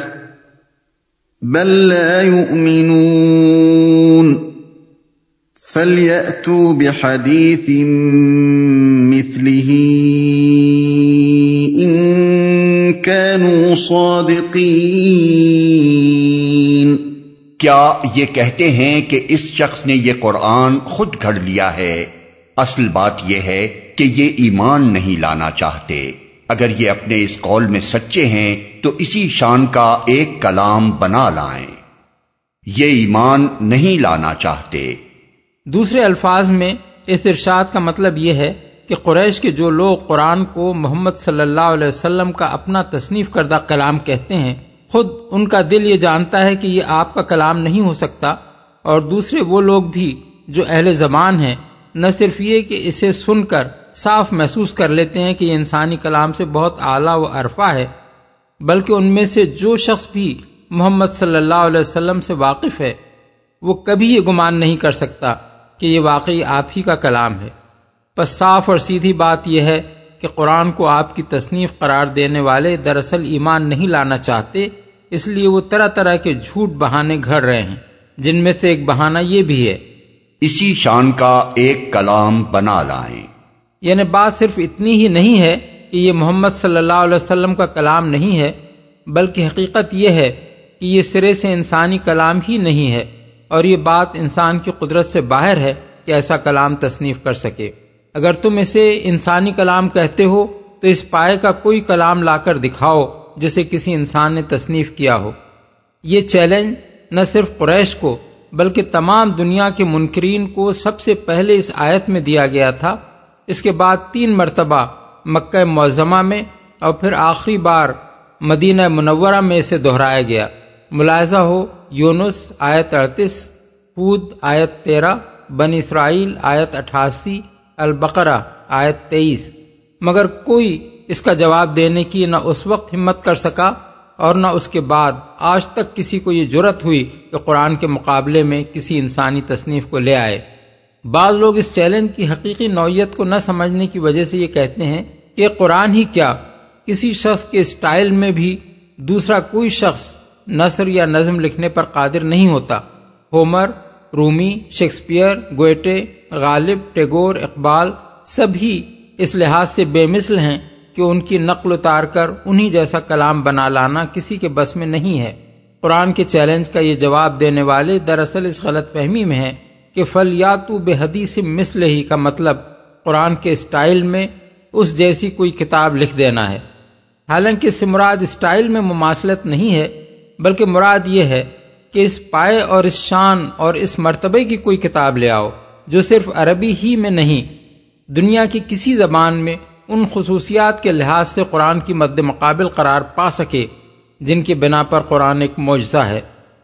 بل لا یؤمنون فَلْيَأْتُوا بِحَدِيثٍ مِثْلِهِ إِن كَانُوا صَادِقِينَ۔ کیا یہ کہتے ہیں کہ اس شخص نے یہ قرآن خود گھڑ لیا ہے؟ اصل بات یہ ہے کہ یہ ایمان نہیں لانا چاہتے۔ اگر یہ اپنے اس قول میں سچے ہیں تو اسی شان کا ایک کلام بنا لائیں۔ یہ ایمان نہیں لانا چاہتے۔ دوسرے الفاظ میں اس ارشاد کا مطلب یہ ہے کہ قریش کے جو لوگ قرآن کو محمد صلی اللہ علیہ وسلم کا اپنا تصنیف کردہ کلام کہتے ہیں، خود ان کا دل یہ جانتا ہے کہ یہ آپ کا کلام نہیں ہو سکتا، اور دوسرے وہ لوگ بھی جو اہل زبان ہیں نہ صرف یہ کہ اسے سن کر صاف محسوس کر لیتے ہیں کہ یہ انسانی کلام سے بہت اعلیٰ و عرفہ ہے، بلکہ ان میں سے جو شخص بھی محمد صلی اللہ علیہ وسلم سے واقف ہے وہ کبھی یہ گمان نہیں کر سکتا کہ یہ واقعی آپ ہی کا کلام ہے۔ پس صاف اور سیدھی بات یہ ہے کہ قرآن کو آپ کی تصنیف قرار دینے والے دراصل ایمان نہیں لانا چاہتے، اس لیے وہ طرح طرح کے جھوٹ بہانے گھڑ رہے ہیں، جن میں سے ایک بہانہ یہ بھی ہے اسی شان کا ایک کلام بنا لائیں۔ یعنی بات صرف اتنی ہی نہیں ہے کہ یہ محمد صلی اللہ علیہ وسلم کا کلام نہیں ہے، بلکہ حقیقت یہ ہے کہ یہ سرے سے انسانی کلام ہی نہیں ہے، اور یہ بات انسان کی قدرت سے باہر ہے کہ ایسا کلام تصنیف کر سکے۔ اگر تم اسے انسانی کلام کہتے ہو تو اس پائے کا کوئی کلام لا کر دکھاؤ جسے کسی انسان نے تصنیف کیا ہو۔ یہ چیلنج نہ صرف قریش کو بلکہ تمام دنیا کے منکرین کو سب سے پہلے اس آیت میں دیا گیا تھا، اس کے بعد تین مرتبہ مکہ معظمہ میں اور پھر آخری بار مدینہ منورہ میں اسے دہرایا گیا۔ ملاحظہ ہو یونس آیت اڑتیس، ہود آیت تیرہ، بنی اسرائیل آیت اٹھاسی، البقرہ آیت تیئیس، مگر کوئی اس کا جواب دینے کی نہ اس وقت ہمت کر سکا اور نہ اس کے بعد آج تک کسی کو یہ جرأت ہوئی کہ قرآن کے مقابلے میں کسی انسانی تصنیف کو لے آئے۔ بعض لوگ اس چیلنج کی حقیقی نوعیت کو نہ سمجھنے کی وجہ سے یہ کہتے ہیں کہ قرآن ہی کیا، کسی شخص کے اسٹائل میں بھی دوسرا کوئی شخص نثر یا نظم لکھنے پر قادر نہیں ہوتا۔ ہومر، رومی، شیکسپیئر، گویٹے، غالب، ٹیگور، اقبال سب ہی اس لحاظ سے بے مثل ہیں کہ ان کی نقل اتار کر انہی جیسا کلام بنا لانا کسی کے بس میں نہیں ہے۔ قرآن کے چیلنج کا یہ جواب دینے والے دراصل اس غلط فہمی میں ہیں کہ فَلْيَأْتُوا بِحَدِيثٍ مِثْلِهِ کا مطلب قرآن کے اسٹائل میں اس جیسی کوئی کتاب لکھ دینا ہے، حالانکہ اس سے مراد اسٹائل میں مماثلت نہیں ہے، بلکہ مراد یہ ہے کہ اس پائے اور اس شان اور اس مرتبے کی کوئی کتاب لے آؤ جو صرف عربی ہی میں نہیں، دنیا کی کسی زبان میں ان خصوصیات کے لحاظ سے قرآن کی مد مقابل قرار پا سکے جن کی بنا پر قرآن ایک معجزہ ہے۔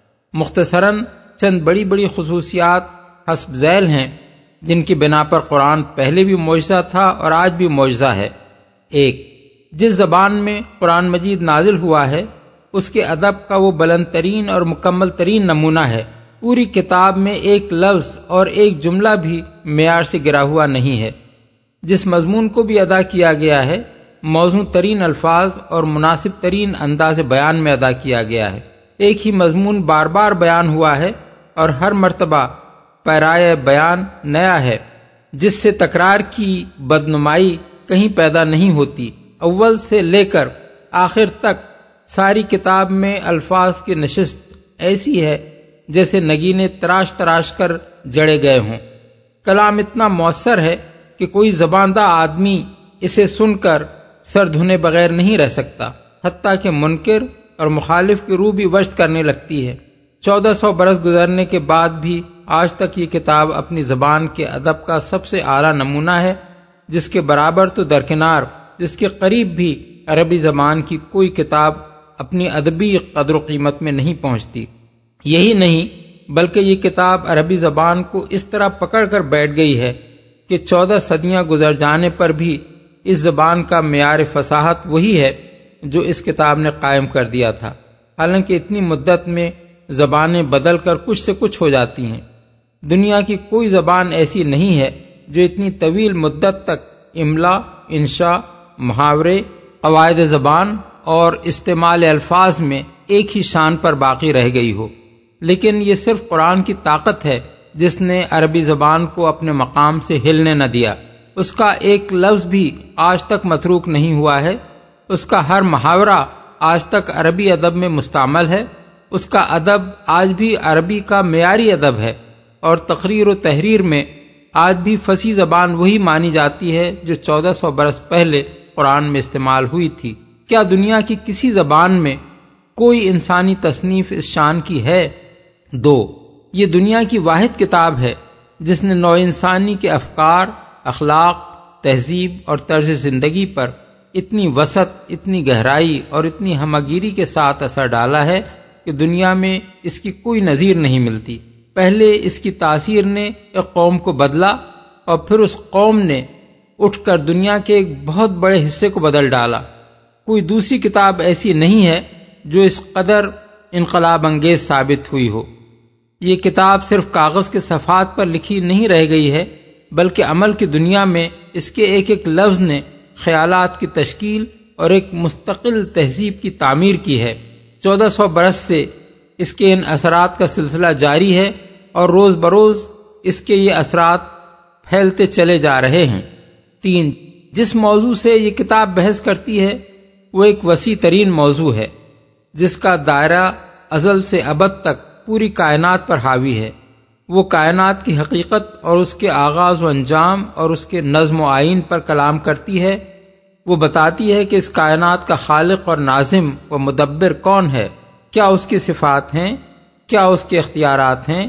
مختصراً چند بڑی بڑی خصوصیات حسب ذیل ہیں جن کی بنا پر قرآن پہلے بھی معجزہ تھا اور آج بھی معجزہ ہے۔ ایک، جس زبان میں قرآن مجید نازل ہوا ہے اس کے ادب کا وہ بلند ترین اور مکمل ترین نمونہ ہے۔ پوری کتاب میں ایک لفظ اور ایک جملہ بھی معیار سے گرا ہوا نہیں ہے۔ جس مضمون کو بھی ادا کیا گیا ہے موزوں ترین الفاظ اور مناسب ترین انداز بیان میں ادا کیا گیا ہے۔ ایک ہی مضمون بار بار بیان ہوا ہے اور ہر مرتبہ پیرائے بیان نیا ہے، جس سے تکرار کی بدنمائی کہیں پیدا نہیں ہوتی۔ اول سے لے کر آخر تک ساری کتاب میں الفاظ کی نشست ایسی ہے جیسے نگینے تراش تراش کر جڑے گئے ہوں۔ کلام اتنا مؤثر ہے کہ کوئی زباندہ آدمی اسے سن کر سر دھنے بغیر نہیں رہ سکتا، حتیٰ کہ منکر اور مخالف کی روح بھی وشت کرنے لگتی ہے۔ چودہ سو برس گزرنے کے بعد بھی آج تک یہ کتاب اپنی زبان کے ادب کا سب سے اعلیٰ نمونہ ہے، جس کے برابر تو درکنار، جس کے قریب بھی عربی زبان کی کوئی کتاب اپنی ادبی قدر و قیمت میں نہیں پہنچتی۔ یہی نہیں بلکہ یہ کتاب عربی زبان کو اس طرح پکڑ کر بیٹھ گئی ہے کہ چودہ صدیاں گزر جانے پر بھی اس زبان کا معیار فصاحت وہی ہے جو اس کتاب نے قائم کر دیا تھا، حالانکہ اتنی مدت میں زبانیں بدل کر کچھ سے کچھ ہو جاتی ہیں۔ دنیا کی کوئی زبان ایسی نہیں ہے جو اتنی طویل مدت تک املا، انشاء، محاورے، قواعد زبان اور استعمال الفاظ میں ایک ہی شان پر باقی رہ گئی ہو۔ لیکن یہ صرف قرآن کی طاقت ہے جس نے عربی زبان کو اپنے مقام سے ہلنے نہ دیا۔ اس کا ایک لفظ بھی آج تک متروک نہیں ہوا ہے، اس کا ہر محاورہ آج تک عربی ادب میں مستعمل ہے، اس کا ادب آج بھی عربی کا معیاری ادب ہے، اور تقریر و تحریر میں آج بھی فصیح زبان وہی مانی جاتی ہے جو چودہ سو برس پہلے قرآن میں استعمال ہوئی تھی۔ کیا دنیا کی کسی زبان میں کوئی انسانی تصنیف اس شان کی ہے؟ دو، یہ دنیا کی واحد کتاب ہے جس نے نوع انسانی کے افکار، اخلاق، تہذیب اور طرز زندگی پر اتنی وسعت، اتنی گہرائی اور اتنی ہمگیری کے ساتھ اثر ڈالا ہے کہ دنیا میں اس کی کوئی نظیر نہیں ملتی۔ پہلے اس کی تاثیر نے ایک قوم کو بدلا اور پھر اس قوم نے اٹھ کر دنیا کے ایک بہت بڑے حصے کو بدل ڈالا۔ کوئی دوسری کتاب ایسی نہیں ہے جو اس قدر انقلاب انگیز ثابت ہوئی ہو۔ یہ کتاب صرف کاغذ کے صفحات پر لکھی نہیں رہ گئی ہے، بلکہ عمل کی دنیا میں اس کے ایک ایک لفظ نے خیالات کی تشکیل اور ایک مستقل تہذیب کی تعمیر کی ہے۔ چودہ سو برس سے اس کے ان اثرات کا سلسلہ جاری ہے اور روز بروز اس کے یہ اثرات پھیلتے چلے جا رہے ہیں۔ تین، جس موضوع سے یہ کتاب بحث کرتی ہے وہ ایک وسیع ترین موضوع ہے جس کا دائرہ ازل سے ابد تک پوری کائنات پر حاوی ہے۔ وہ کائنات کی حقیقت اور اس کے آغاز و انجام اور اس کے نظم و آئین پر کلام کرتی ہے۔ وہ بتاتی ہے کہ اس کائنات کا خالق اور ناظم و مدبر کون ہے، کیا اس کی صفات ہیں، کیا اس کے اختیارات ہیں،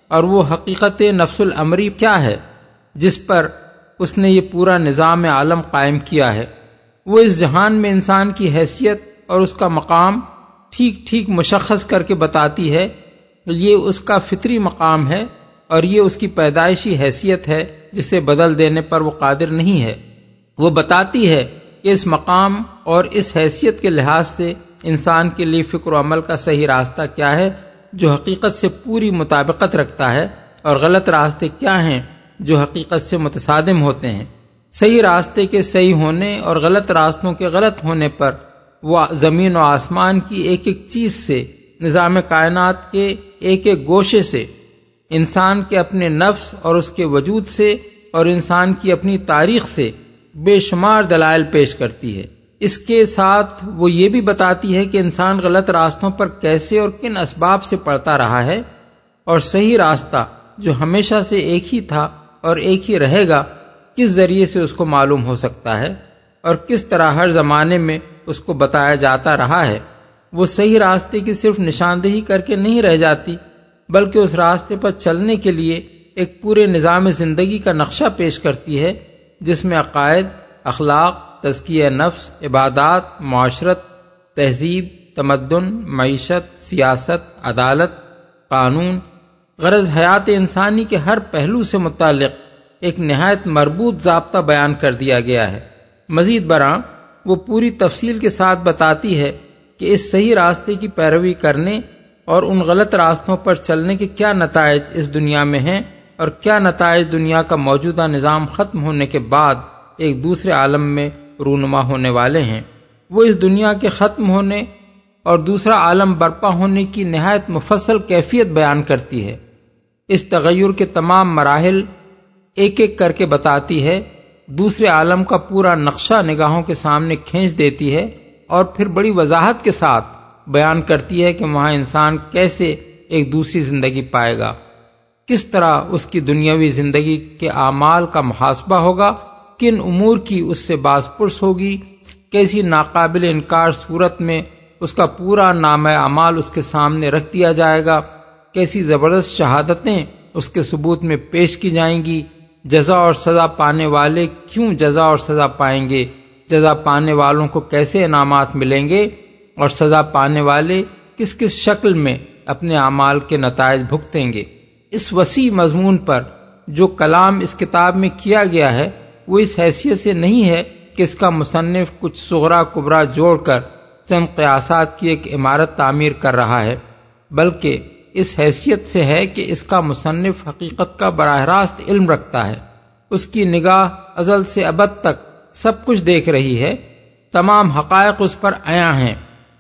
اور وہ حقیقت نفس الامری کیا ہے جس پر اس نے یہ پورا نظام عالم قائم کیا ہے۔ وہ اس جہان میں انسان کی حیثیت اور اس کا مقام ٹھیک ٹھیک مشخص کر کے بتاتی ہے۔ یہ اس کا فطری مقام ہے اور یہ اس کی پیدائشی حیثیت ہے جسے بدل دینے پر وہ قادر نہیں ہے۔ وہ بتاتی ہے کہ اس مقام اور اس حیثیت کے لحاظ سے انسان کے لیے فکر و عمل کا صحیح راستہ کیا ہے جو حقیقت سے پوری مطابقت رکھتا ہے، اور غلط راستے کیا ہیں جو حقیقت سے متصادم ہوتے ہیں۔ صحیح راستے کے صحیح ہونے اور غلط راستوں کے غلط ہونے پر وہ زمین و آسمان کی ایک ایک چیز سے، نظام کائنات کے ایک ایک گوشے سے، انسان کے اپنے نفس اور اس کے وجود سے، اور انسان کی اپنی تاریخ سے بے شمار دلائل پیش کرتی ہے۔ اس کے ساتھ وہ یہ بھی بتاتی ہے کہ انسان غلط راستوں پر کیسے اور کن اسباب سے پڑتا رہا ہے، اور صحیح راستہ جو ہمیشہ سے ایک ہی تھا اور ایک ہی رہے گا کس ذریعے سے اس کو معلوم ہو سکتا ہے، اور کس طرح ہر زمانے میں اس کو بتایا جاتا رہا ہے۔ وہ صحیح راستے کی صرف نشاندہی کر کے نہیں رہ جاتی، بلکہ اس راستے پر چلنے کے لیے ایک پورے نظام زندگی کا نقشہ پیش کرتی ہے جس میں عقائد، اخلاق، تزکیہ نفس، عبادات، معاشرت، تہذیب، تمدن، معیشت، سیاست، عدالت، قانون، غرض حیات انسانی کے ہر پہلو سے متعلق ایک نہایت مربوط ضابطہ بیان کر دیا گیا ہے۔ مزید برآں وہ پوری تفصیل کے ساتھ بتاتی ہے کہ اس صحیح راستے کی پیروی کرنے اور ان غلط راستوں پر چلنے کے کیا نتائج اس دنیا میں ہیں، اور کیا نتائج دنیا کا موجودہ نظام ختم ہونے کے بعد ایک دوسرے عالم میں رونما ہونے والے ہیں۔ وہ اس دنیا کے ختم ہونے اور دوسرا عالم برپا ہونے کی نہایت مفصل کیفیت بیان کرتی ہے۔ اس تغیر کے تمام مراحل ایک ایک کر کے بتاتی ہے، دوسرے عالم کا پورا نقشہ نگاہوں کے سامنے کھینچ دیتی ہے، اور پھر بڑی وضاحت کے ساتھ بیان کرتی ہے کہ وہاں انسان کیسے ایک دوسری زندگی پائے گا، کس طرح اس کی دنیاوی زندگی کے اعمال کا محاسبہ ہوگا، کن امور کی اس سے باز پرس ہوگی، کیسی ناقابل انکار صورت میں اس کا پورا نامہ اعمال اس کے سامنے رکھ دیا جائے گا، کیسی زبردست شہادتیں اس کے ثبوت میں پیش کی جائیں گی، جزا اور سزا پانے والے کیوں جزا اور سزا پائیں گے، جزا پانے والوں کو کیسے انعامات ملیں گے، اور سزا پانے والے کس کس شکل میں اپنے اعمال کے نتائج بھگتیں گے۔ اس وسیع مضمون پر جو کلام اس کتاب میں کیا گیا ہے وہ اس حیثیت سے نہیں ہے کہ اس کا مصنف کچھ صغرا کبرا جوڑ کر چند قیاسات کی ایک عمارت تعمیر کر رہا ہے، بلکہ اس حیثیت سے ہے کہ اس کا مصنف حقیقت کا براہ راست علم رکھتا ہے، اس کی نگاہ ازل سے ابد تک سب کچھ دیکھ رہی ہے، تمام حقائق اس پر عیاں ہیں،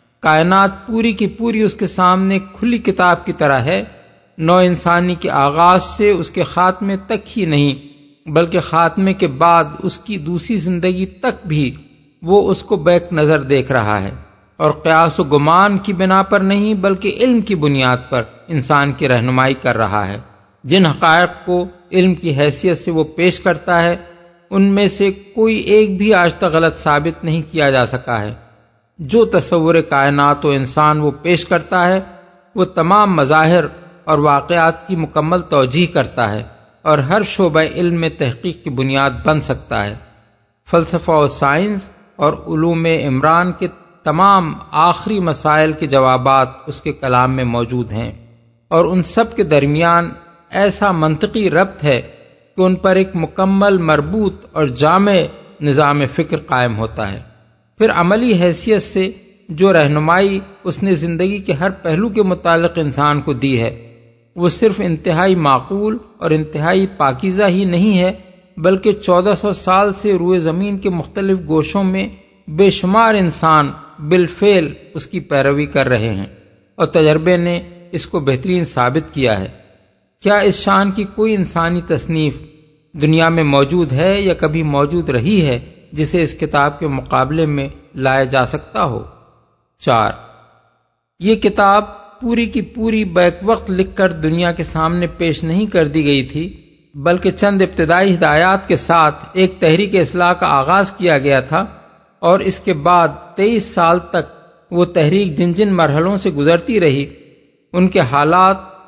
کائنات پوری کی پوری اس کے سامنے کھلی کتاب کی طرح ہے، نو انسانی کے آغاز سے اس کے خاتمے تک ہی نہیں بلکہ خاتمے کے بعد اس کی دوسری زندگی تک بھی وہ اس کو بیک نظر دیکھ رہا ہے، اور قیاس و گمان کی بنا پر نہیں بلکہ علم کی بنیاد پر انسان کی رہنمائی کر رہا ہے۔ جن حقائق کو علم کی حیثیت سے وہ پیش کرتا ہے ان میں سے کوئی ایک بھی آج تک غلط ثابت نہیں کیا جا سکا ہے۔ جو تصور کائنات و انسان وہ پیش کرتا ہے وہ تمام مظاہر اور واقعات کی مکمل توجیہ کرتا ہے اور ہر شعبہ علم میں تحقیق کی بنیاد بن سکتا ہے۔ فلسفہ و سائنس اور علوم عمران کے تمام آخری مسائل کے جوابات اس کے کلام میں موجود ہیں، اور ان سب کے درمیان ایسا منطقی ربط ہے کہ ان پر ایک مکمل مربوط اور جامع نظام فکر قائم ہوتا ہے۔ پھر عملی حیثیت سے جو رہنمائی اس نے زندگی کے ہر پہلو کے متعلق انسان کو دی ہے وہ صرف انتہائی معقول اور انتہائی پاکیزہ ہی نہیں ہے بلکہ چودہ سو سال سے روئے زمین کے مختلف گوشوں میں بے شمار انسان بالفعل اس کی پیروی کر رہے ہیں، اور تجربے نے اس کو بہترین ثابت کیا ہے۔ کیا اس شان کی کوئی انسانی تصنیف دنیا میں موجود ہے یا کبھی موجود رہی ہے جسے اس کتاب کے مقابلے میں لایا جا سکتا ہو؟ چار، یہ کتاب پوری کی پوری بیک وقت لکھ کر دنیا کے سامنے پیش نہیں کر دی گئی تھی بلکہ چند ابتدائی ہدایات کے ساتھ ایک تحریک اصلاح کا آغاز کیا گیا تھا، اور اس کے بعد تیئیس سال تک وہ تحریک جن جن مرحلوں سے گزرتی رہی ان کے حالات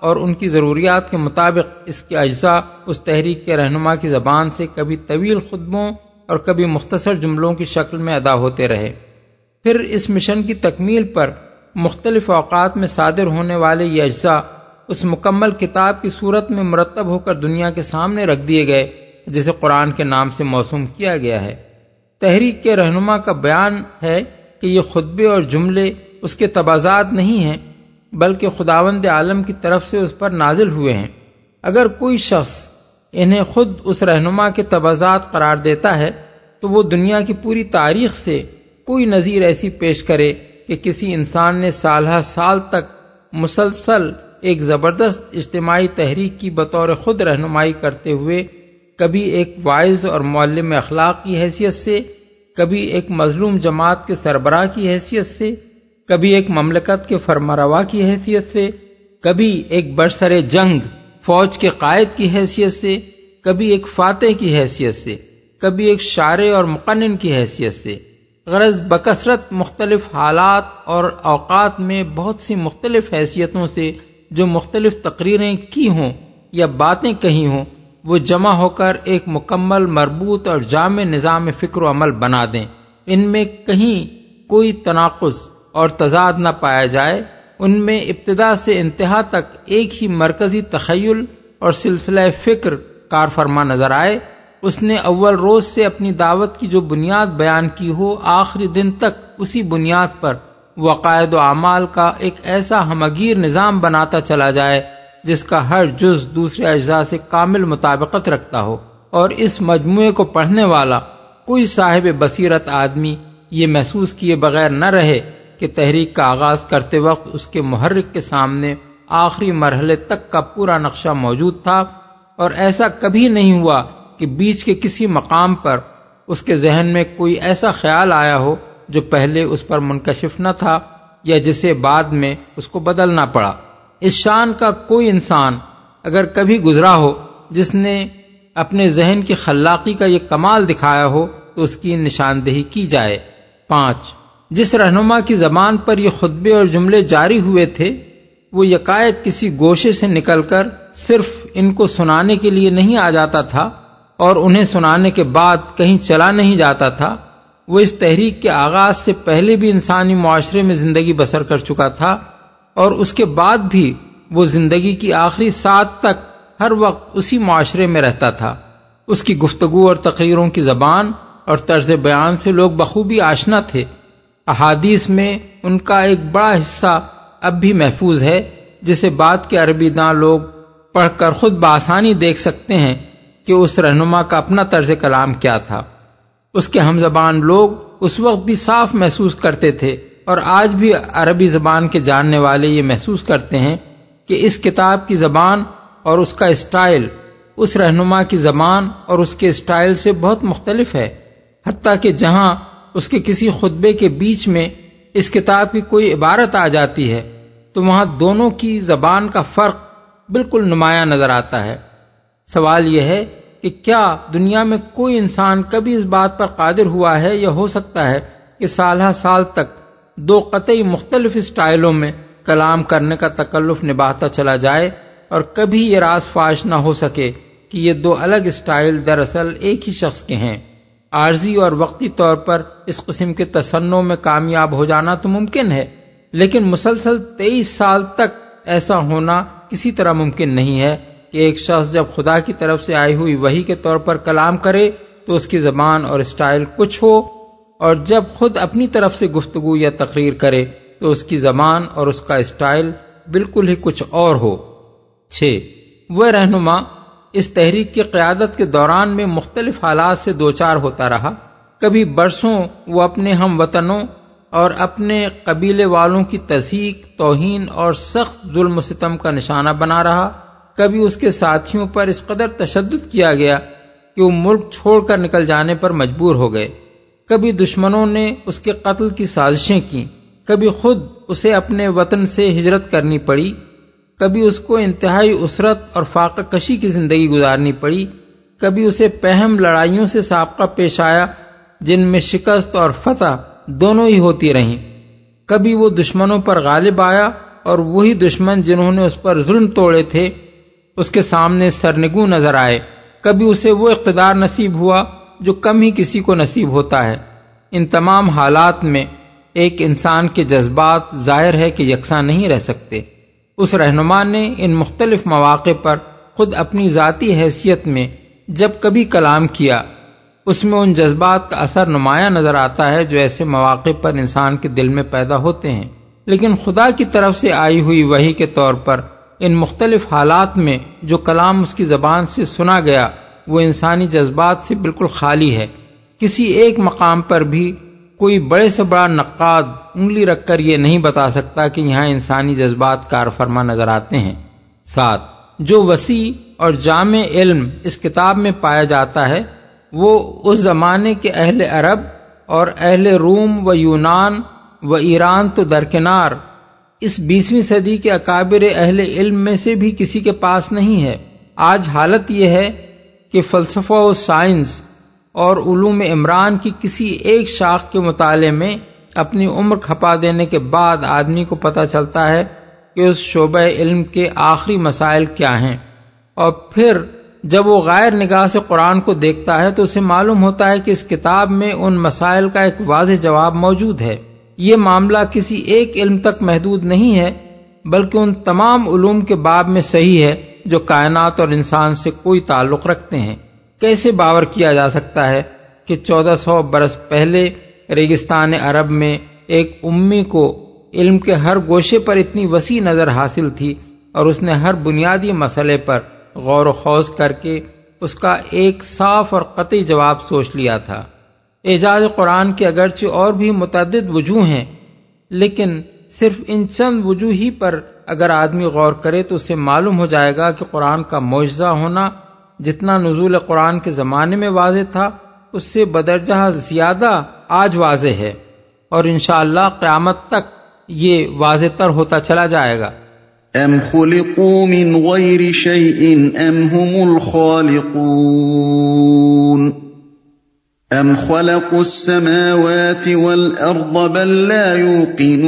اور ان کی ضروریات کے مطابق اس کے اجزاء اس تحریک کے رہنما کی زبان سے کبھی طویل خطبوں اور کبھی مختصر جملوں کی شکل میں ادا ہوتے رہے۔ پھر اس مشن کی تکمیل پر مختلف اوقات میں صادر ہونے والے یہ اجزاء اس مکمل کتاب کی صورت میں مرتب ہو کر دنیا کے سامنے رکھ دیے گئے جسے قرآن کے نام سے موسوم کیا گیا ہے۔ تحریک کے رہنما کا بیان ہے کہ یہ خطبے اور جملے اس کے تبازات نہیں ہیں بلکہ خداوند عالم کی طرف سے اس پر نازل ہوئے ہیں۔ اگر کوئی شخص انہیں خود اس رہنما کے تبازات قرار دیتا ہے تو وہ دنیا کی پوری تاریخ سے کوئی نظیر ایسی پیش کرے کہ کسی انسان نے سالہ سال تک مسلسل ایک زبردست اجتماعی تحریک کی بطور خود رہنمائی کرتے ہوئے کبھی ایک واعظ اور معلم اخلاق کی حیثیت سے، کبھی ایک مظلوم جماعت کے سربراہ کی حیثیت سے، کبھی ایک مملکت کے فرمانروا کی حیثیت سے، کبھی ایک برسر جنگ فوج کے قائد کی حیثیت سے، کبھی ایک فاتح کی حیثیت سے، کبھی ایک شارع اور مقنن کی حیثیت سے، غرض بکثرت مختلف حالات اور اوقات میں بہت سی مختلف حیثیتوں سے جو مختلف تقریریں کی ہوں یا باتیں کہی ہوں، وہ جمع ہو کر ایک مکمل مربوط اور جامع نظام فکر و عمل بنا دیں۔ ان میں کہیں کوئی تناقض اور تضاد نہ پایا جائے، ان میں ابتدا سے انتہا تک ایک ہی مرکزی تخیل اور سلسلہ فکر کار فرما نظر آئے۔ اس نے اول روز سے اپنی دعوت کی جو بنیاد بیان کی ہو، آخری دن تک اسی بنیاد پر وہ عقائد و اعمال کا ایک ایسا ہمگیر نظام بناتا چلا جائے جس کا ہر جز دوسرے اجزاء سے کامل مطابقت رکھتا ہو، اور اس مجموعے کو پڑھنے والا کوئی صاحب بصیرت آدمی یہ محسوس کیے بغیر نہ رہے کہ تحریک کا آغاز کرتے وقت اس کے محرک کے سامنے آخری مرحلے تک کا پورا نقشہ موجود تھا، اور ایسا کبھی نہیں ہوا کہ بیچ کے کسی مقام پر اس کے ذہن میں کوئی ایسا خیال آیا ہو جو پہلے اس پر منکشف نہ تھا یا جسے بعد میں اس کو بدلنا پڑا۔ اس شان کا کوئی انسان اگر کبھی گزرا ہو جس نے اپنے ذہن کی خلاقی کا یہ کمال دکھایا ہو تو اس کی نشاندہی کی جائے۔ پانچ، جس رہنما کی زبان پر یہ خطبے اور جملے جاری ہوئے تھے وہ یکایک کسی گوشے سے نکل کر صرف ان کو سنانے کے لیے نہیں آ جاتا تھا اور انہیں سنانے کے بعد کہیں چلا نہیں جاتا تھا، وہ اس تحریک کے آغاز سے پہلے بھی انسانی معاشرے میں زندگی بسر کر چکا تھا، اور اس کے بعد بھی وہ زندگی کی آخری ساعت تک ہر وقت اسی معاشرے میں رہتا تھا۔ اس کی گفتگو اور تقریروں کی زبان اور طرز بیان سے لوگ بخوبی آشنا تھے۔ احادیث میں ان کا ایک بڑا حصہ اب بھی محفوظ ہے جسے بعد کے عربی داں لوگ پڑھ کر خود بآسانی دیکھ سکتے ہیں کہ اس رہنما کا اپنا طرز کلام کیا تھا۔ اس کے ہم زبان لوگ اس وقت بھی صاف محسوس کرتے تھے، اور آج بھی عربی زبان کے جاننے والے یہ محسوس کرتے ہیں کہ اس کتاب کی زبان اور اس کا اسٹائل اس رہنما کی زبان اور اس کے اسٹائل سے بہت مختلف ہے، حتیٰ کہ جہاں اس کے کسی خطبے کے بیچ میں اس کتاب کی کوئی عبارت آ جاتی ہے تو وہاں دونوں کی زبان کا فرق بالکل نمایاں نظر آتا ہے۔ سوال یہ ہے کہ کیا دنیا میں کوئی انسان کبھی اس بات پر قادر ہوا ہے یا ہو سکتا ہے کہ سالہ سال تک دو قطعی مختلف اسٹائلوں میں کلام کرنے کا تکلف نبھاتا چلا جائے اور کبھی یہ راز فاش نہ ہو سکے کہ یہ دو الگ اسٹائل دراصل ایک ہی شخص کے ہیں؟ عارضی اور وقتی طور پر اس قسم کے تصنع میں کامیاب ہو جانا تو ممکن ہے، لیکن مسلسل تیئیس سال تک ایسا ہونا کسی طرح ممکن نہیں ہے کہ ایک شخص جب خدا کی طرف سے آئی ہوئی وحی کے طور پر کلام کرے تو اس کی زبان اور اسٹائل کچھ ہو، اور جب خود اپنی طرف سے گفتگو یا تقریر کرے تو اس کی زبان اور اس کا اسٹائل بالکل ہی کچھ اور ہو۔ چھ، وہ رہنما اس تحریک کی قیادت کے دوران میں مختلف حالات سے دوچار ہوتا رہا۔ کبھی برسوں وہ اپنے ہم وطنوں اور اپنے قبیلے والوں کی تضحیک، توہین اور سخت ظلم و ستم کا نشانہ بنا رہا، کبھی اس کے ساتھیوں پر اس قدر تشدد کیا گیا کہ وہ ملک چھوڑ کر نکل جانے پر مجبور ہو گئے، کبھی دشمنوں نے اس کے قتل کی سازشیں کی، کبھی خود اسے اپنے وطن سے ہجرت کرنی پڑی، کبھی اس کو انتہائی اسرت اور فاقہ کشی کی زندگی گزارنی پڑی، کبھی اسے پہم لڑائیوں سے سابقہ پیش آیا جن میں شکست اور فتح دونوں ہی ہوتی رہیں، کبھی وہ دشمنوں پر غالب آیا اور وہی دشمن جنہوں نے اس پر ظلم توڑے تھے اس کے سامنے سرنگوں نظر آئے۔ کبھی اسے وہ اقتدار نصیب ہوا جو کم ہی کسی کو نصیب ہوتا ہے۔ ان تمام حالات میں ایک انسان کے جذبات ظاہر ہے کہ یکساں نہیں رہ سکتے۔ اس رہنما نے ان مختلف مواقع پر خود اپنی ذاتی حیثیت میں جب کبھی کلام کیا اس میں ان جذبات کا اثر نمایاں نظر آتا ہے جو ایسے مواقع پر انسان کے دل میں پیدا ہوتے ہیں، لیکن خدا کی طرف سے آئی ہوئی وحی کے طور پر ان مختلف حالات میں جو کلام اس کی زبان سے سنا گیا وہ انسانی جذبات سے بالکل خالی ہے۔ کسی ایک مقام پر بھی کوئی بڑے سے بڑا نقاد انگلی رکھ کر یہ نہیں بتا سکتا کہ یہاں انسانی جذبات کار فرما نظر آتے ہیں۔ ساتھ جو وسیع اور جامع علم اس کتاب میں پایا جاتا ہے وہ اس زمانے کے اہل عرب اور اہل روم و یونان و ایران تو درکنار اس بیسویں صدی کے اکابر اہل علم میں سے بھی کسی کے پاس نہیں ہے۔ آج حالت یہ ہے کہ فلسفہ و سائنس اور علوم عمران کی کسی ایک شاخ کے مطالعے میں اپنی عمر کھپا دینے کے بعد آدمی کو پتہ چلتا ہے کہ اس شعبہ علم کے آخری مسائل کیا ہیں، اور پھر جب وہ غیر نگاہ سے قرآن کو دیکھتا ہے تو اسے معلوم ہوتا ہے کہ اس کتاب میں ان مسائل کا ایک واضح جواب موجود ہے۔ یہ معاملہ کسی ایک علم تک محدود نہیں ہے بلکہ ان تمام علوم کے باب میں صحیح ہے جو کائنات اور انسان سے کوئی تعلق رکھتے ہیں۔ کیسے باور کیا جا سکتا ہے کہ چودہ سو برس پہلے ریگستان عرب میں ایک امی کو علم کے ہر گوشے پر اتنی وسیع نظر حاصل تھی اور اس نے ہر بنیادی مسئلے پر غور و خوض کر کے اس کا ایک صاف اور قطعی جواب سوچ لیا تھا۔ اعجاز قرآن کے اگرچہ اور بھی متعدد وجوہ ہیں لیکن صرف ان چند وجوہ ہی پر اگر آدمی غور کرے تو اسے معلوم ہو جائے گا کہ قرآن کا معجزہ ہونا جتنا نزول قرآن کے زمانے میں واضح تھا اس سے بدرجہ زیادہ آج واضح ہے، اور انشاءاللہ قیامت تک یہ واضح تر ہوتا چلا جائے گا۔ ام خلقوا من غیر شیء ام هم الخالقون ام خلقوا السماوات والارض بل لا یوقنون۔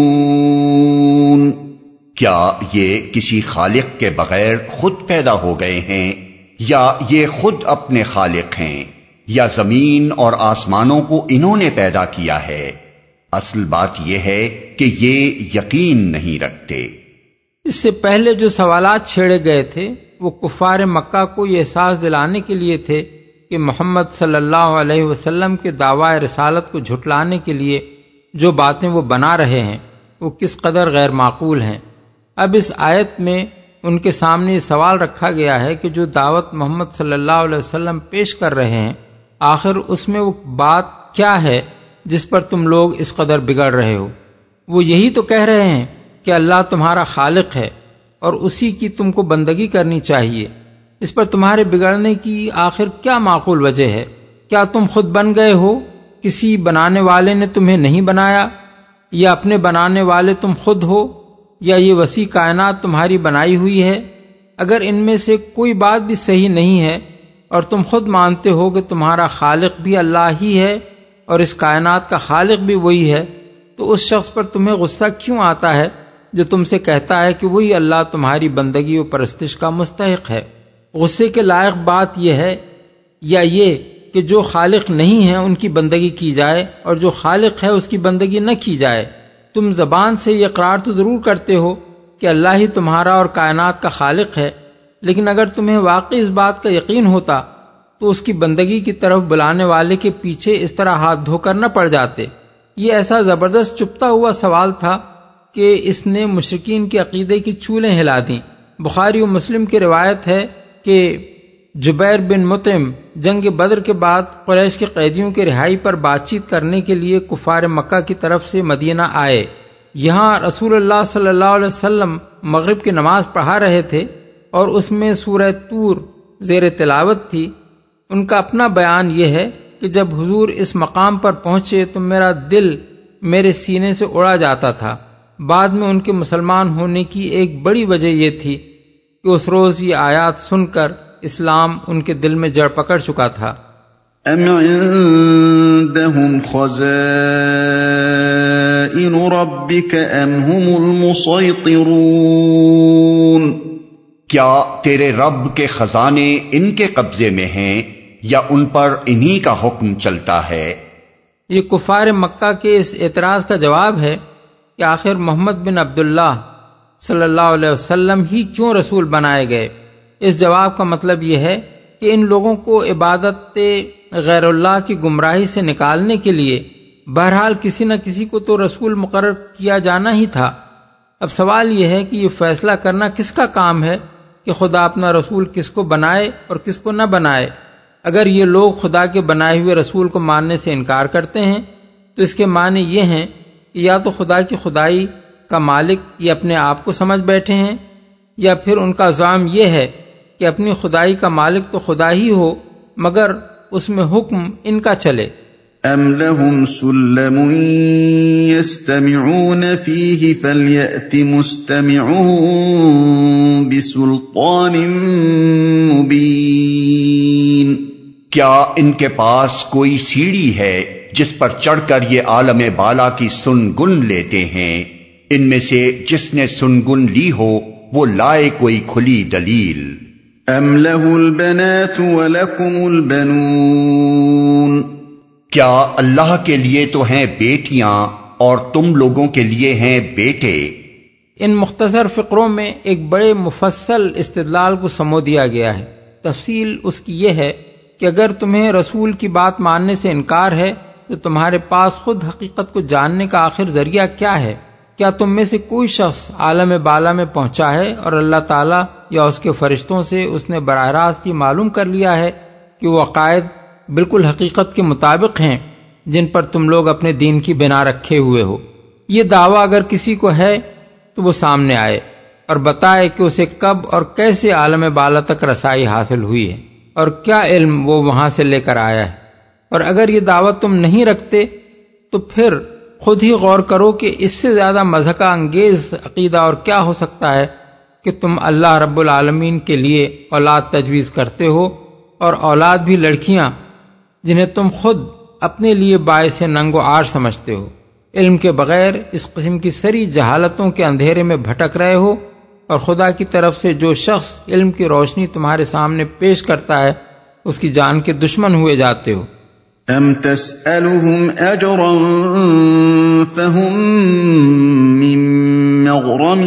کیا یہ کسی خالق کے بغیر خود پیدا ہو گئے ہیں یا یہ خود اپنے خالق ہیں یا زمین اور آسمانوں کو انہوں نے پیدا کیا ہے؟ اصل بات یہ ہے کہ یہ یقین نہیں رکھتے۔ اس سے پہلے جو سوالات چھیڑے گئے تھے وہ کفار مکہ کو یہ احساس دلانے کے لیے تھے کہ محمد صلی اللہ علیہ وسلم کے دعویٰ رسالت کو جھٹلانے کے لیے جو باتیں وہ بنا رہے ہیں وہ کس قدر غیر معقول ہیں۔ اب اس آیت میں ان کے سامنے یہ سوال رکھا گیا ہے کہ جو دعوت محمد صلی اللہ علیہ وسلم پیش کر رہے ہیں آخر اس میں وہ بات کیا ہے جس پر تم لوگ اس قدر بگڑ رہے ہو؟ وہ یہی تو کہہ رہے ہیں کہ اللہ تمہارا خالق ہے اور اسی کی تم کو بندگی کرنی چاہیے۔ اس پر تمہارے بگڑنے کی آخر کیا معقول وجہ ہے؟ کیا تم خود بن گئے ہو؟ کسی بنانے والے نے تمہیں نہیں بنایا؟ یا اپنے بنانے والے تم خود ہو؟ یا یہ وسیع کائنات تمہاری بنائی ہوئی ہے؟ اگر ان میں سے کوئی بات بھی صحیح نہیں ہے اور تم خود مانتے ہو کہ تمہارا خالق بھی اللہ ہی ہے اور اس کائنات کا خالق بھی وہی ہے، تو اس شخص پر تمہیں غصہ کیوں آتا ہے جو تم سے کہتا ہے کہ وہی اللہ تمہاری بندگی و پرستش کا مستحق ہے؟ غصے کے لائق بات یہ ہے یا یہ کہ جو خالق نہیں ہے ان کی بندگی کی جائے اور جو خالق ہے اس کی بندگی نہ کی جائے؟ تم زبان سے یہ اقرار تو ضرور کرتے ہو کہ اللہ ہی تمہارا اور کائنات کا خالق ہے، لیکن اگر تمہیں واقعی اس بات کا یقین ہوتا تو اس کی بندگی کی طرف بلانے والے کے پیچھے اس طرح ہاتھ دھو کر نہ پڑ جاتے۔ یہ ایسا زبردست چپتا ہوا سوال تھا کہ اس نے مشرکین کے عقیدے کی چولیں ہلا دیں۔ بخاری و مسلم کی روایت ہے کہ جبیر بن مطعم جنگ بدر کے بعد قریش کے قیدیوں کی رہائی پر بات چیت کرنے کے لیے کفار مکہ کی طرف سے مدینہ آئے۔ یہاں رسول اللہ صلی اللہ علیہ وسلم مغرب کی نماز پڑھا رہے تھے اور اس میں سورہ طور زیر تلاوت تھی۔ ان کا اپنا بیان یہ ہے کہ جب حضور اس مقام پر پہنچے تو میرا دل میرے سینے سے اڑا جاتا تھا۔ بعد میں ان کے مسلمان ہونے کی ایک بڑی وجہ یہ تھی کہ اس روز یہ آیات سن کر اسلام ان کے دل میں جڑ پکڑ چکا تھا۔ ام عندهم خزائن خزائن ربك ام هم المسيطرون؟ کیا تیرے رب کے خزانے ان کے قبضے میں ہیں یا ان پر انہی کا حکم چلتا ہے؟ یہ کفار مکہ کے اس اعتراض کا جواب ہے کہ آخر محمد بن عبداللہ صلی اللہ علیہ وسلم ہی کیوں رسول بنائے گئے۔ اس جواب کا مطلب یہ ہے کہ ان لوگوں کو عبادت غیر اللہ کی گمراہی سے نکالنے کے لیے بہرحال کسی نہ کسی کو تو رسول مقرر کیا جانا ہی تھا۔ اب سوال یہ ہے کہ یہ فیصلہ کرنا کس کا کام ہے کہ خدا اپنا رسول کس کو بنائے اور کس کو نہ بنائے۔ اگر یہ لوگ خدا کے بنائے ہوئے رسول کو ماننے سے انکار کرتے ہیں تو اس کے معنی یہ ہیں کہ یا تو خدا کی خدائی کا مالک یہ اپنے آپ کو سمجھ بیٹھے ہیں، یا پھر ان کا زعم یہ ہے کہ اپنی خدائی کا مالک تو خدا ہی ہو مگر اس میں حکم ان کا چلے۔ ام لهم سلم يستمعون فيه فليأت مستمعون بسلطان مبين؟ کیا ان کے پاس کوئی سیڑھی ہے جس پر چڑھ کر یہ عالم بالا کی سنگن لیتے ہیں؟ ان میں سے جس نے سنگن لی ہو وہ لائے کوئی کھلی دلیل۔ ام له البنات ولكم البنون؟ کیا اللہ کے لیے تو ہیں بیٹیاں اور تم لوگوں کے لیے ہیں بیٹے؟ ان مختصر فقروں میں ایک بڑے مفصل استدلال کو سمو دیا گیا ہے۔ تفصیل اس کی یہ ہے کہ اگر تمہیں رسول کی بات ماننے سے انکار ہے تو تمہارے پاس خود حقیقت کو جاننے کا آخر ذریعہ کیا ہے؟ کیا تم میں سے کوئی شخص عالم بالا میں پہنچا ہے اور اللہ تعالیٰ یا اس کے فرشتوں سے اس نے براہ راست یہ معلوم کر لیا ہے کہ وہ عقائد بالکل حقیقت کے مطابق ہیں جن پر تم لوگ اپنے دین کی بنا رکھے ہوئے ہو؟ یہ دعویٰ اگر کسی کو ہے تو وہ سامنے آئے اور بتائے کہ اسے کب اور کیسے عالم بالا تک رسائی حاصل ہوئی ہے اور کیا علم وہ وہاں سے لے کر آیا ہے۔ اور اگر یہ دعوت تم نہیں رکھتے تو پھر خود ہی غور کرو کہ اس سے زیادہ مضحکہ انگیز عقیدہ اور کیا ہو سکتا ہے کہ تم اللہ رب العالمین کے لیے اولاد تجویز کرتے ہو، اور اولاد بھی لڑکیاں جنہیں تم خود اپنے لیے باعث ننگ و عار سمجھتے ہو۔ علم کے بغیر اس قسم کی سری جہالتوں کے اندھیرے میں بھٹک رہے ہو، اور خدا کی طرف سے جو شخص علم کی روشنی تمہارے سامنے پیش کرتا ہے اس کی جان کے دشمن ہوئے جاتے ہو۔ ام تسألهم اجرا فهم من مغرم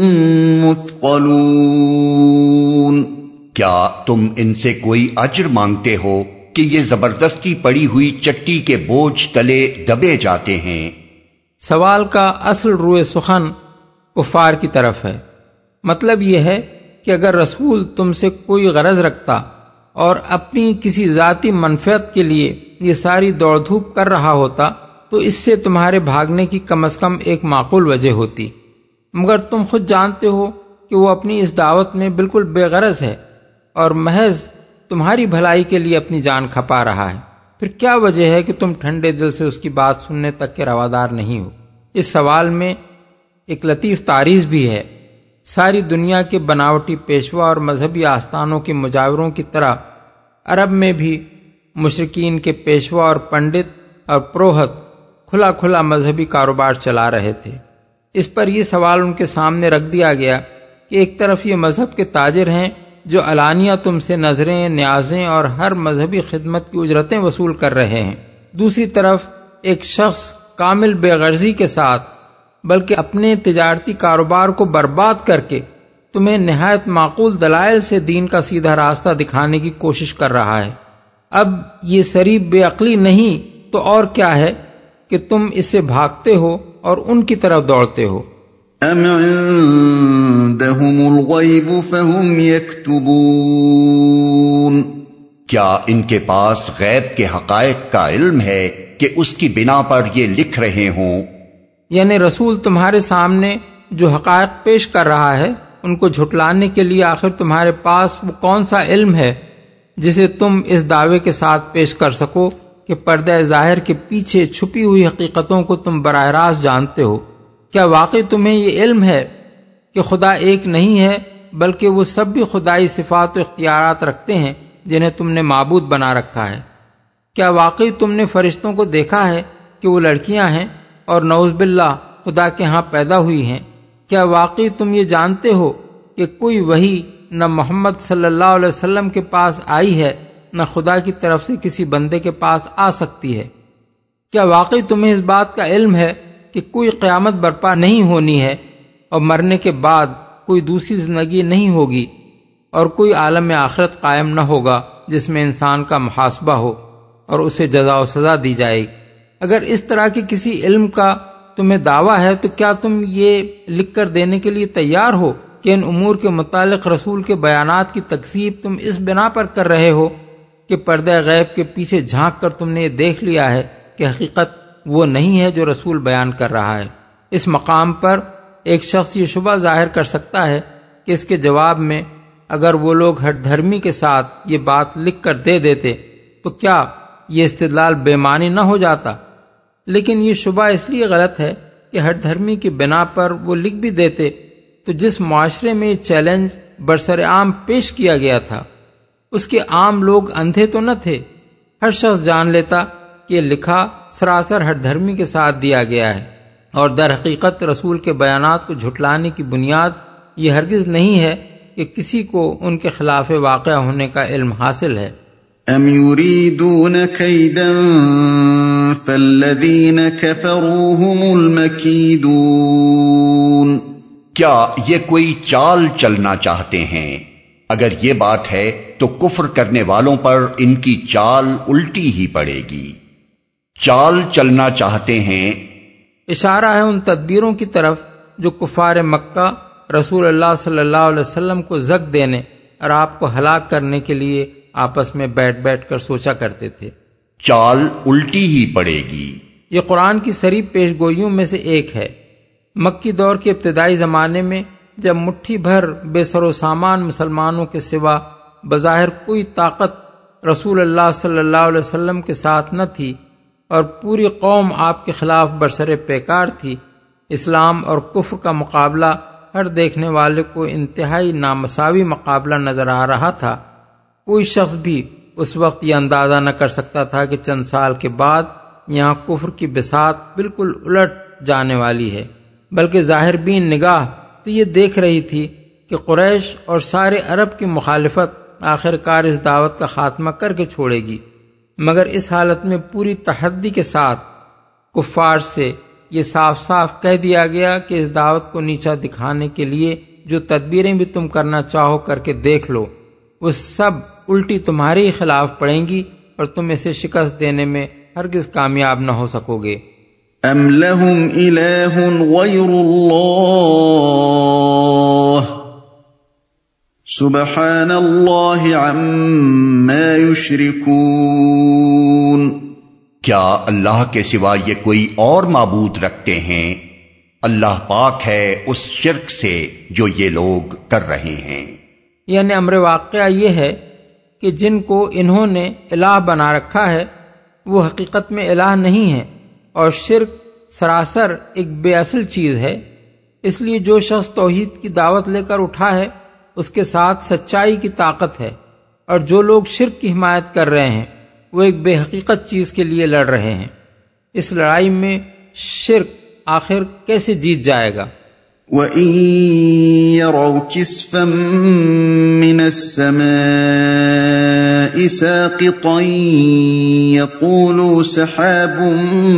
مثقلون؟ کیا تم ان سے کوئی اجر مانگتے ہو کہ یہ زبردستی پڑی ہوئی چٹی کے بوجھ تلے دبے جاتے ہیں؟ سوال کا اصل روئے سخن کفار کی طرف ہے۔ مطلب یہ ہے کہ اگر رسول تم سے کوئی غرض رکھتا اور اپنی کسی ذاتی منفعت کے لیے یہ ساری دوڑ دھوپ کر رہا ہوتا تو اس سے تمہارے بھاگنے کی کم از کم ایک معقول وجہ ہوتی، مگر تم خود جانتے ہو کہ وہ اپنی اس دعوت میں بالکل بے غرض ہے اور محض تمہاری بھلائی کے لیے اپنی جان کھپا رہا ہے۔ پھر کیا وجہ ہے کہ تم ٹھنڈے دل سے اس کی بات سننے تک کے روادار نہیں ہو؟ اس سوال میں ایک لطیف تعریض بھی ہے۔ ساری دنیا کے بناوٹی پیشوا اور مذہبی آستانوں کے مجاوروں کی طرح عرب میں بھی مشرکین کے پیشوا اور پنڈت اور پروہت کھلا کھلا مذہبی کاروبار چلا رہے تھے۔ اس پر یہ سوال ان کے سامنے رکھ دیا گیا کہ ایک طرف یہ مذہب کے تاجر ہیں جو علانیہ تم سے نظریں، نیازیں اور ہر مذہبی خدمت کی اجرتیں وصول کر رہے ہیں، دوسری طرف ایک شخص کامل بے غرضی کے ساتھ بلکہ اپنے تجارتی کاروبار کو برباد کر کے تمہیں نہایت معقول دلائل سے دین کا سیدھا راستہ دکھانے کی کوشش کر رہا ہے۔ اب یہ صریح بے عقلی نہیں تو اور کیا ہے کہ تم اس سے بھاگتے ہو اور ان کی طرف دوڑتے ہو۔ ام عندهم الغیب فهم یکتبون؟ کیا ان کے پاس غیب کے حقائق کا علم ہے کہ اس کی بنا پر یہ لکھ رہے ہوں؟ یعنی رسول تمہارے سامنے جو حقائق پیش کر رہا ہے ان کو جھٹلانے کے لیے آخر تمہارے پاس وہ کون سا علم ہے جسے تم اس دعوے کے ساتھ پیش کر سکو کہ پردہ ظاہر کے پیچھے چھپی ہوئی حقیقتوں کو تم براہ راست جانتے ہو؟ کیا واقعی تمہیں یہ علم ہے کہ خدا ایک نہیں ہے بلکہ وہ سب بھی خدائی صفات و اختیارات رکھتے ہیں جنہیں تم نے معبود بنا رکھا ہے؟ کیا واقعی تم نے فرشتوں کو دیکھا ہے کہ وہ لڑکیاں ہیں اور نعوذ باللہ خدا کے ہاں پیدا ہوئی ہیں، کیا واقعی تم یہ جانتے ہو کہ کوئی وحی نہ محمد صلی اللہ علیہ وسلم کے پاس آئی ہے نہ خدا کی طرف سے کسی بندے کے پاس آ سکتی ہے؟ کیا واقعی تمہیں اس بات کا علم ہے کہ کوئی قیامت برپا نہیں ہونی ہے اور مرنے کے بعد کوئی دوسری زندگی نہیں ہوگی اور کوئی عالم آخرت قائم نہ ہوگا جس میں انسان کا محاسبہ ہو اور اسے جزا و سزا دی جائے گی؟ اگر اس طرح کے کسی علم کا تمہیں دعویٰ ہے تو کیا تم یہ لکھ کر دینے کے لیے تیار ہو کہ ان امور کے متعلق رسول کے بیانات کی تکذیب تم اس بنا پر کر رہے ہو کہ پردہ غیب کے پیچھے جھانک کر تم نے یہ دیکھ لیا ہے کہ حقیقت وہ نہیں ہے جو رسول بیان کر رہا ہے؟ اس مقام پر ایک شخص یہ شبہ ظاہر کر سکتا ہے کہ اس کے جواب میں اگر وہ لوگ ہٹ دھرمی کے ساتھ یہ بات لکھ کر دے دیتے تو کیا یہ استدلال بے معنی نہ ہو جاتا؟ لیکن یہ شبہ اس لیے غلط ہے کہ ہٹ دھرمی کی بنا پر وہ لکھ بھی دیتے تو جس معاشرے میں یہ چیلنج برسر عام پیش کیا گیا تھا اس کے عام لوگ اندھے تو نہ تھے، ہر شخص جان لیتا کہ یہ لکھا سراسر ہٹ دھرمی کے ساتھ دیا گیا ہے، اور در حقیقت رسول کے بیانات کو جھٹلانے کی بنیاد یہ ہرگز نہیں ہے کہ کسی کو ان کے خلاف واقع ہونے کا علم حاصل ہے۔ ام یریدون کیدا فالذین کفروا هم المکیدون، کیا یہ کوئی چال چلنا چاہتے ہیں؟ اگر یہ بات ہے تو کفر کرنے والوں پر ان کی چال الٹی ہی پڑے گی۔ چال چلنا چاہتے ہیں، اشارہ ہے ان تدبیروں کی طرف جو کفار مکہ رسول اللہ صلی اللہ علیہ وسلم کو زک دینے اور آپ کو ہلاک کرنے کے لیے آپس میں بیٹھ بیٹھ کر سوچا کرتے تھے۔ چال الٹی ہی پڑے گی۔ یہ قرآن کی صریح پیش گوئیوں میں سے ایک ہے۔ مکی دور کے ابتدائی زمانے میں جب مٹھی بھر بے سر و سامان مسلمانوں کے سوا بظاہر کوئی طاقت رسول اللہ صلی اللہ علیہ وسلم کے ساتھ نہ تھی اور پوری قوم آپ کے خلاف برسر پیکار تھی، اسلام اور کفر کا مقابلہ ہر دیکھنے والے کو انتہائی نامساوی مقابلہ نظر آ رہا تھا۔ کوئی شخص بھی اس وقت یہ اندازہ نہ کر سکتا تھا کہ چند سال کے بعد یہاں کفر کی بساط بالکل الٹ جانے والی ہے، بلکہ ظاہر بین نگاہ تو یہ دیکھ رہی تھی کہ قریش اور سارے عرب کی مخالفت آخر کار اس دعوت کا خاتمہ کر کے چھوڑے گی، مگر اس حالت میں پوری تحدی کے ساتھ کفار سے یہ صاف صاف کہہ دیا گیا کہ اس دعوت کو نیچا دکھانے کے لیے جو تدبیریں بھی تم کرنا چاہو کر کے دیکھ لو، وہ سب الٹی تمہارے ہی خلاف پڑیں گی اور تم اسے شکست دینے میں ہرگز کامیاب نہ ہو سکو گے۔ ام لہم الہ غیر اللہ سبحان اللہ عما یشرکون، کیا اللہ کے سوا یہ کوئی اور معبود رکھتے ہیں؟ اللہ پاک ہے اس شرک سے جو یہ لوگ کر رہے ہیں۔ یعنی امر واقعہ یہ ہے کہ جن کو انہوں نے الہ بنا رکھا ہے وہ حقیقت میں الہ نہیں ہے، اور شرک سراسر ایک بے اصل چیز ہے۔ اس لیے جو شخص توحید کی دعوت لے کر اٹھا ہے اس کے ساتھ سچائی کی طاقت ہے، اور جو لوگ شرک کی حمایت کر رہے ہیں وہ ایک بے حقیقت چیز کے لیے لڑ رہے ہیں۔ اس لڑائی میں شرک آخر کیسے جیت جائے گا؟ وَإِن يَرَوْا كِسْفًا مِّنَ السَّمَاءِ سَاقِطًا يَقُولُوا سَحَابٌ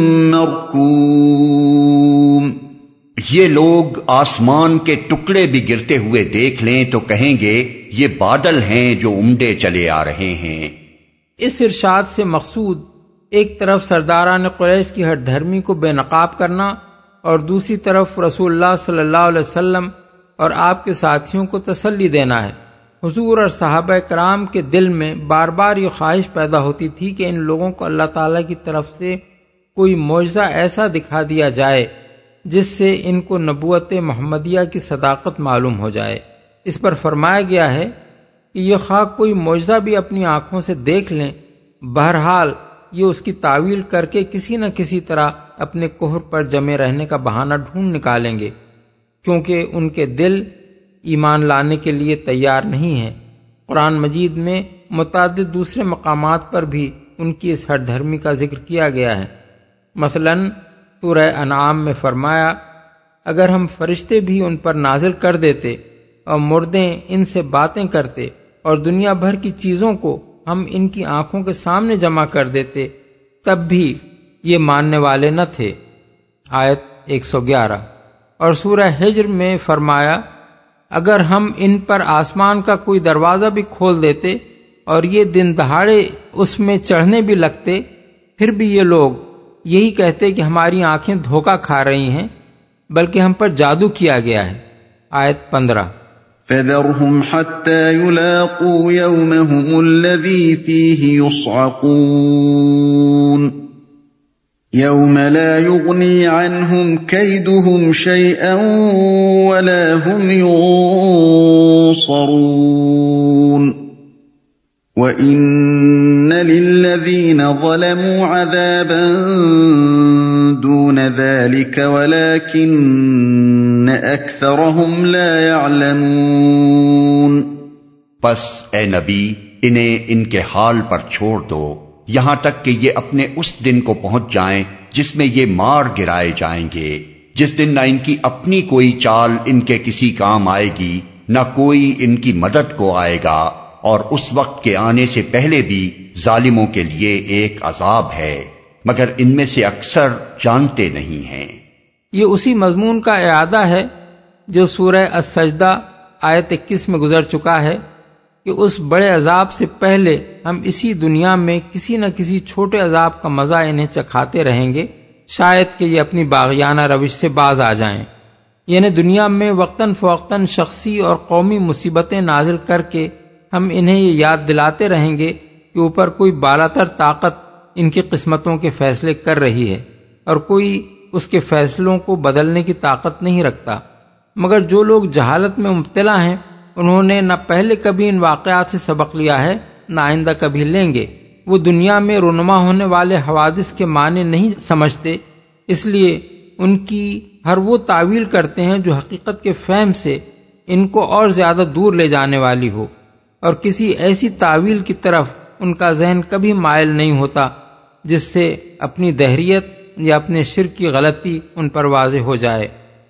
مَّرْكُومٌ، یہ لوگ آسمان کے ٹکڑے بھی گرتے ہوئے دیکھ لیں تو کہیں گے یہ بادل ہیں جو امڈے چلے آ رہے ہیں۔ اس ارشاد سے مقصود ایک طرف سرداران قریش کی ہٹ دھرمی کو بے نقاب کرنا اور دوسری طرف رسول اللہ صلی اللہ علیہ وسلم اور آپ کے ساتھیوں کو تسلی دینا ہے۔ حضور اور صحابہ کرام کے دل میں بار بار یہ خواہش پیدا ہوتی تھی کہ ان لوگوں کو اللہ تعالیٰ کی طرف سے کوئی معجزہ ایسا دکھا دیا جائے جس سے ان کو نبوت محمدیہ کی صداقت معلوم ہو جائے۔ اس پر فرمایا گیا ہے کہ یہ خواہ کوئی معجزہ بھی اپنی آنکھوں سے دیکھ لیں، بہرحال یہ اس کی تعویل کر کے کسی نہ کسی طرح اپنے کفر پر جمے رہنے کا بہانہ ڈھونڈ نکالیں گے، کیونکہ ان کے دل ایمان لانے کے لیے تیار نہیں ہیں۔ قرآن مجید میں متعدد دوسرے مقامات پر بھی ان کی اس ہٹ دھرمی کا ذکر کیا گیا ہے۔ مثلا سورہ انعام میں فرمایا، اگر ہم فرشتے بھی ان پر نازل کر دیتے اور مردے ان سے باتیں کرتے اور دنیا بھر کی چیزوں کو ہم ان کی آنکھوں کے سامنے جمع کر دیتے تب بھی یہ ماننے والے نہ تھے۔ آیت ایک سو گیارہ۔ اور سورہ ہجر میں فرمایا، اگر ہم ان پر آسمان کا کوئی دروازہ بھی کھول دیتے اور یہ دن دہاڑے اس میں چڑھنے بھی لگتے، پھر بھی یہ لوگ یہی کہتے کہ ہماری آنکھیں دھوکہ کھا رہی ہیں، بلکہ ہم پر جادو کیا گیا ہے۔ آیت پندرہ۔ فَذَرْهُمْ حَتَّى يُلَاقُوا يَوْمَهُمُ الَّذِي فِيهِ يُصْعَقُونَ يَوْمَ لَا يُغْنِي عَنْهُمْ كَيْدُهُمْ شَيْئًا وَلَا هُمْ يُنصَرُونَ وَإِنَّ لِلَّذِينَ ظَلَمُوا عَذَابًا دُونَ ذَلِكَ وَلَكِنَّ أَكْثَرَهُمْ لَا يَعْلَمُونَ۔ پس اے نبی انہیں ان کے حال پر چھوڑ دو یہاں تک کہ یہ اپنے اس دن کو پہنچ جائیں جس میں یہ مار گرائے جائیں گے، جس دن نہ ان کی اپنی کوئی چال ان کے کسی کام آئے گی، نہ کوئی ان کی مدد کو آئے گا، اور اس وقت کے آنے سے پہلے بھی ظالموں کے لیے ایک عذاب ہے، مگر ان میں سے اکثر جانتے نہیں ہیں۔ یہ اسی مضمون کا اعادہ ہے جو سورہ السجدہ آیت اکیس میں گزر چکا ہے کہ اس بڑے عذاب سے پہلے ہم اسی دنیا میں کسی نہ کسی چھوٹے عذاب کا مزہ انہیں چکھاتے رہیں گے، شاید کہ یہ اپنی باغیانہ روش سے باز آ جائیں۔ یعنی دنیا میں وقتاً فوقتاً شخصی اور قومی مصیبتیں نازل کر کے ہم انہیں یہ یاد دلاتے رہیں گے کہ اوپر کوئی بالاتر طاقت ان کی قسمتوں کے فیصلے کر رہی ہے اور کوئی اس کے فیصلوں کو بدلنے کی طاقت نہیں رکھتا۔ مگر جو لوگ جہالت میں مبتلا ہیں انہوں نے نہ پہلے کبھی ان واقعات سے سبق لیا ہے نہ آئندہ کبھی لیں گے۔ وہ دنیا میں رونما ہونے والے حوادث کے معنی نہیں سمجھتے، اس لیے ان کی ہر وہ تعویل کرتے ہیں جو حقیقت کے فہم سے ان کو اور زیادہ دور لے جانے والی ہو، اور کسی ایسی تعویل کی طرف ان کا ذہن کبھی مائل نہیں ہوتا جس سے اپنی دہریت یا اپنے شرک کی غلطی ان پر واضح ہو جائے۔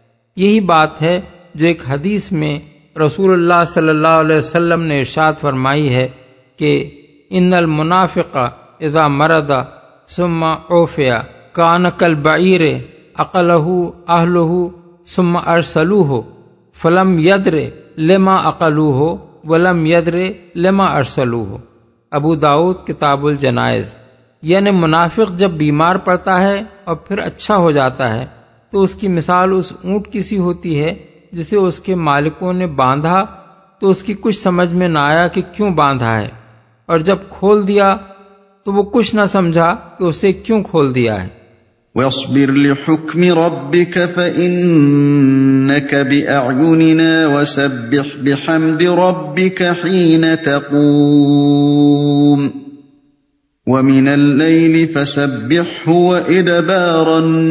یہی بات ہے جو ایک حدیث میں رسول اللہ صلی اللہ علیہ وسلم نے ارشاد فرمائی ہے کہ ان المنافق اذا مرض ثم عوفی کان کالبعیر عقلہ اہلہ ثم ارسلوہ فلم یدر لما عقلوہ ولم یدر لما ارسلوہ۔ ابو داؤد کتاب الجنائز۔ یعنی منافق جب بیمار پڑتا ہے اور پھر اچھا ہو جاتا ہے تو اس کی مثال اس اونٹ کی سی ہوتی ہے جسے اس کے مالکوں نے باندھا تو اس کی کچھ سمجھ میں نہ آیا کہ کیوں باندھا ہے، اور جب کھول دیا تو وہ کچھ نہ سمجھا کہ اسے کیوں کھول دیا ہے۔ وَاصْبِرْ لِحُكْمِ رَبِّكَ فَإِنَّكَ بِأَعْيُنِنَا وَسَبِّحْ بِحَمْدِ رَبِّكَ حِينَ تَقُومُ وَمِنَ اللَّيْلِ فَسَبِّحْهُ وَإِدْبَارَ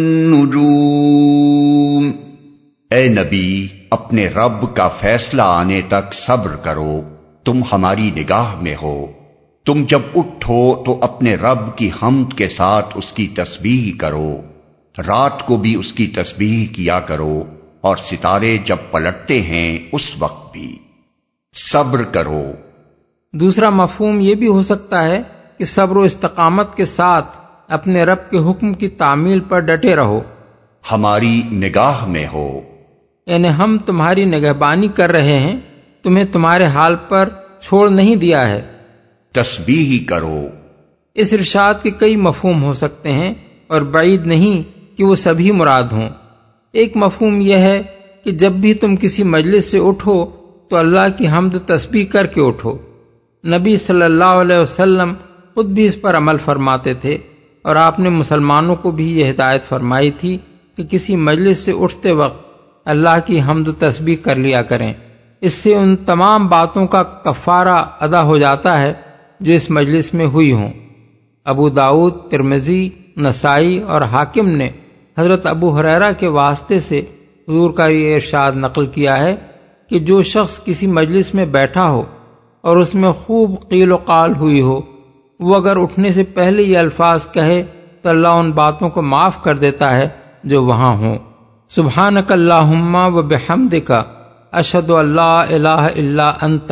النُّجُومِ۔ اے نبی اپنے رب کا فیصلہ آنے تک صبر کرو، تم ہماری نگاہ میں ہو۔ تم جب اٹھو تو اپنے رب کی حمد کے ساتھ اس کی تسبیح کرو، رات کو بھی اس کی تسبیح کیا کرو، اور ستارے جب پلٹتے ہیں اس وقت بھی صبر کرو۔ دوسرا مفہوم یہ بھی ہو سکتا ہے کہ صبر و استقامت کے ساتھ اپنے رب کے حکم کی تعمیل پر ڈٹے رہو۔ ہماری نگاہ میں ہو، یعنی ہم تمہاری نگہبانی کر رہے ہیں، تمہیں تمہارے حال پر چھوڑ نہیں دیا ہے۔ تسبیح کرو۔ اس ارشاد کے کئی مفہوم ہو سکتے ہیں اور بعید نہیں کہ وہ سبھی مراد ہوں۔ ایک مفہوم یہ ہے کہ جب بھی تم کسی مجلس سے اٹھو تو اللہ کی حمد تسبیح کر کے اٹھو۔ نبی صلی اللہ علیہ وسلم خود بھی اس پر عمل فرماتے تھے، اور آپ نے مسلمانوں کو بھی یہ ہدایت فرمائی تھی کہ کسی مجلس سے اٹھتے وقت اللہ کی حمد و تسبیح کر لیا کریں، اس سے ان تمام باتوں کا کفارہ ادا ہو جاتا ہے جو اس مجلس میں ہوئی ہوں۔ ابو داؤد، ترمذی، نسائی اور حاکم نے حضرت ابو ہریرہ کے واسطے سے حضور کا یہ ارشاد نقل کیا ہے کہ جو شخص کسی مجلس میں بیٹھا ہو اور اس میں خوب قیل و قال ہوئی ہو، وہ اگر اٹھنے سے پہلے یہ الفاظ کہے تو اللہ ان باتوں کو معاف کر دیتا ہے جو وہاں ہوں۔ سبحانک اللہم و بحمدک اشہد ان لا الہ الا انت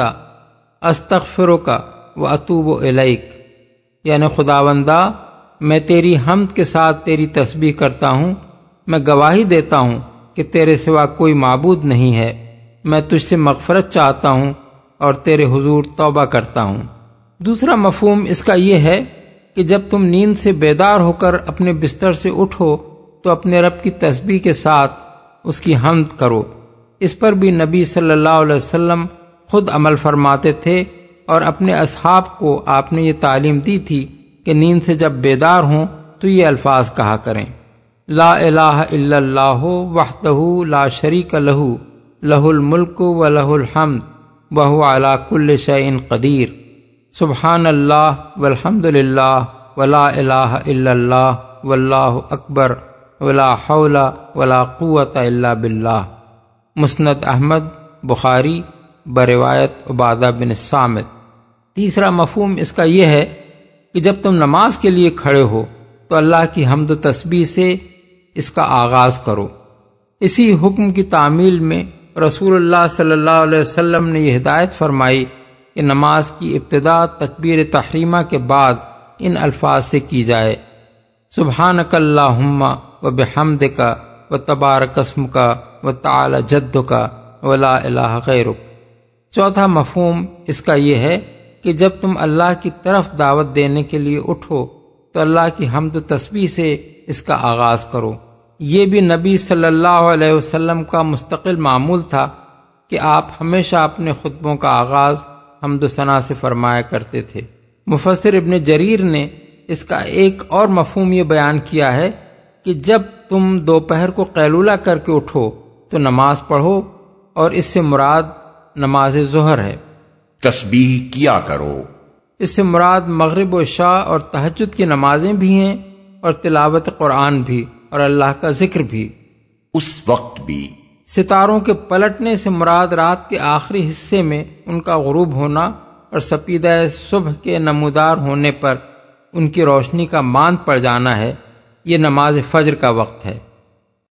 استغفرک و اتوب الیک، یعنی خداوندا میں تیری حمد کے ساتھ تیری تسبیح کرتا ہوں، میں گواہی دیتا ہوں کہ تیرے سوا کوئی معبود نہیں ہے، میں تجھ سے مغفرت چاہتا ہوں اور تیرے حضور توبہ کرتا ہوں۔ دوسرا مفہوم اس کا یہ ہے کہ جب تم نیند سے بیدار ہو کر اپنے بستر سے اٹھو تو اپنے رب کی تسبیح کے ساتھ اس کی حمد کرو۔ اس پر بھی نبی صلی اللہ علیہ وسلم خود عمل فرماتے تھے اور اپنے اصحاب کو آپ نے یہ تعلیم دی تھی کہ نیند سے جب بیدار ہوں تو یہ الفاظ کہا کریں: لا الہ الا اللہ وحدہ لا شریک لہ لہ الملک و لہ الحمد وہو علی کل شیء قدیر، سبحان اللہ والحمد للہ ولا الہ الا اللہ واللہ اکبر ولا حول ولا قوۃ الا باللہ۔ مسند احمد، بخاری بروایت عبادہ بن الصامت۔ تیسرا مفہوم اس کا یہ ہے کہ جب تم نماز کے لیے کھڑے ہو تو اللہ کی حمد و تسبیح سے اس کا آغاز کرو۔ اسی حکم کی تعمیل میں رسول اللہ صلی اللہ علیہ وسلم نے یہ ہدایت فرمائی کہ نماز کی ابتدا تکبیر تحریمہ کے بعد ان الفاظ سے کی جائے: سبحانک اللہم و بحمدک و تبارک اسمک و تعالی جدک و لا الہ غیرک۔ چوتھا مفہوم اس کا یہ ہے کہ جب تم اللہ کی طرف دعوت دینے کے لیے اٹھو تو اللہ کی حمد و تسبیح سے اس کا آغاز کرو۔ یہ بھی نبی صلی اللہ علیہ وسلم کا مستقل معمول تھا کہ آپ ہمیشہ اپنے خطبوں کا آغاز حمد و ثنا سے فرمایا کرتے تھے۔ مفسر ابن جریر نے اس کا ایک اور مفہوم یہ بیان کیا ہے کہ جب تم دوپہر کو قیلولہ کر کے اٹھو تو نماز پڑھو، اور اس سے مراد نماز ظہر ہے۔ تسبیح کیا کرو، اس سے مراد مغرب و عشاء اور تہجد کی نمازیں بھی ہیں، اور تلاوت قرآن بھی، اور اللہ کا ذکر بھی، اس وقت بھی۔ ستاروں کے پلٹنے سے مراد رات کے آخری حصے میں ان کا غروب ہونا اور سپیدہ صبح کے نمودار ہونے پر ان کی روشنی کا ماند پڑ جانا ہے، یہ نماز فجر کا وقت ہے۔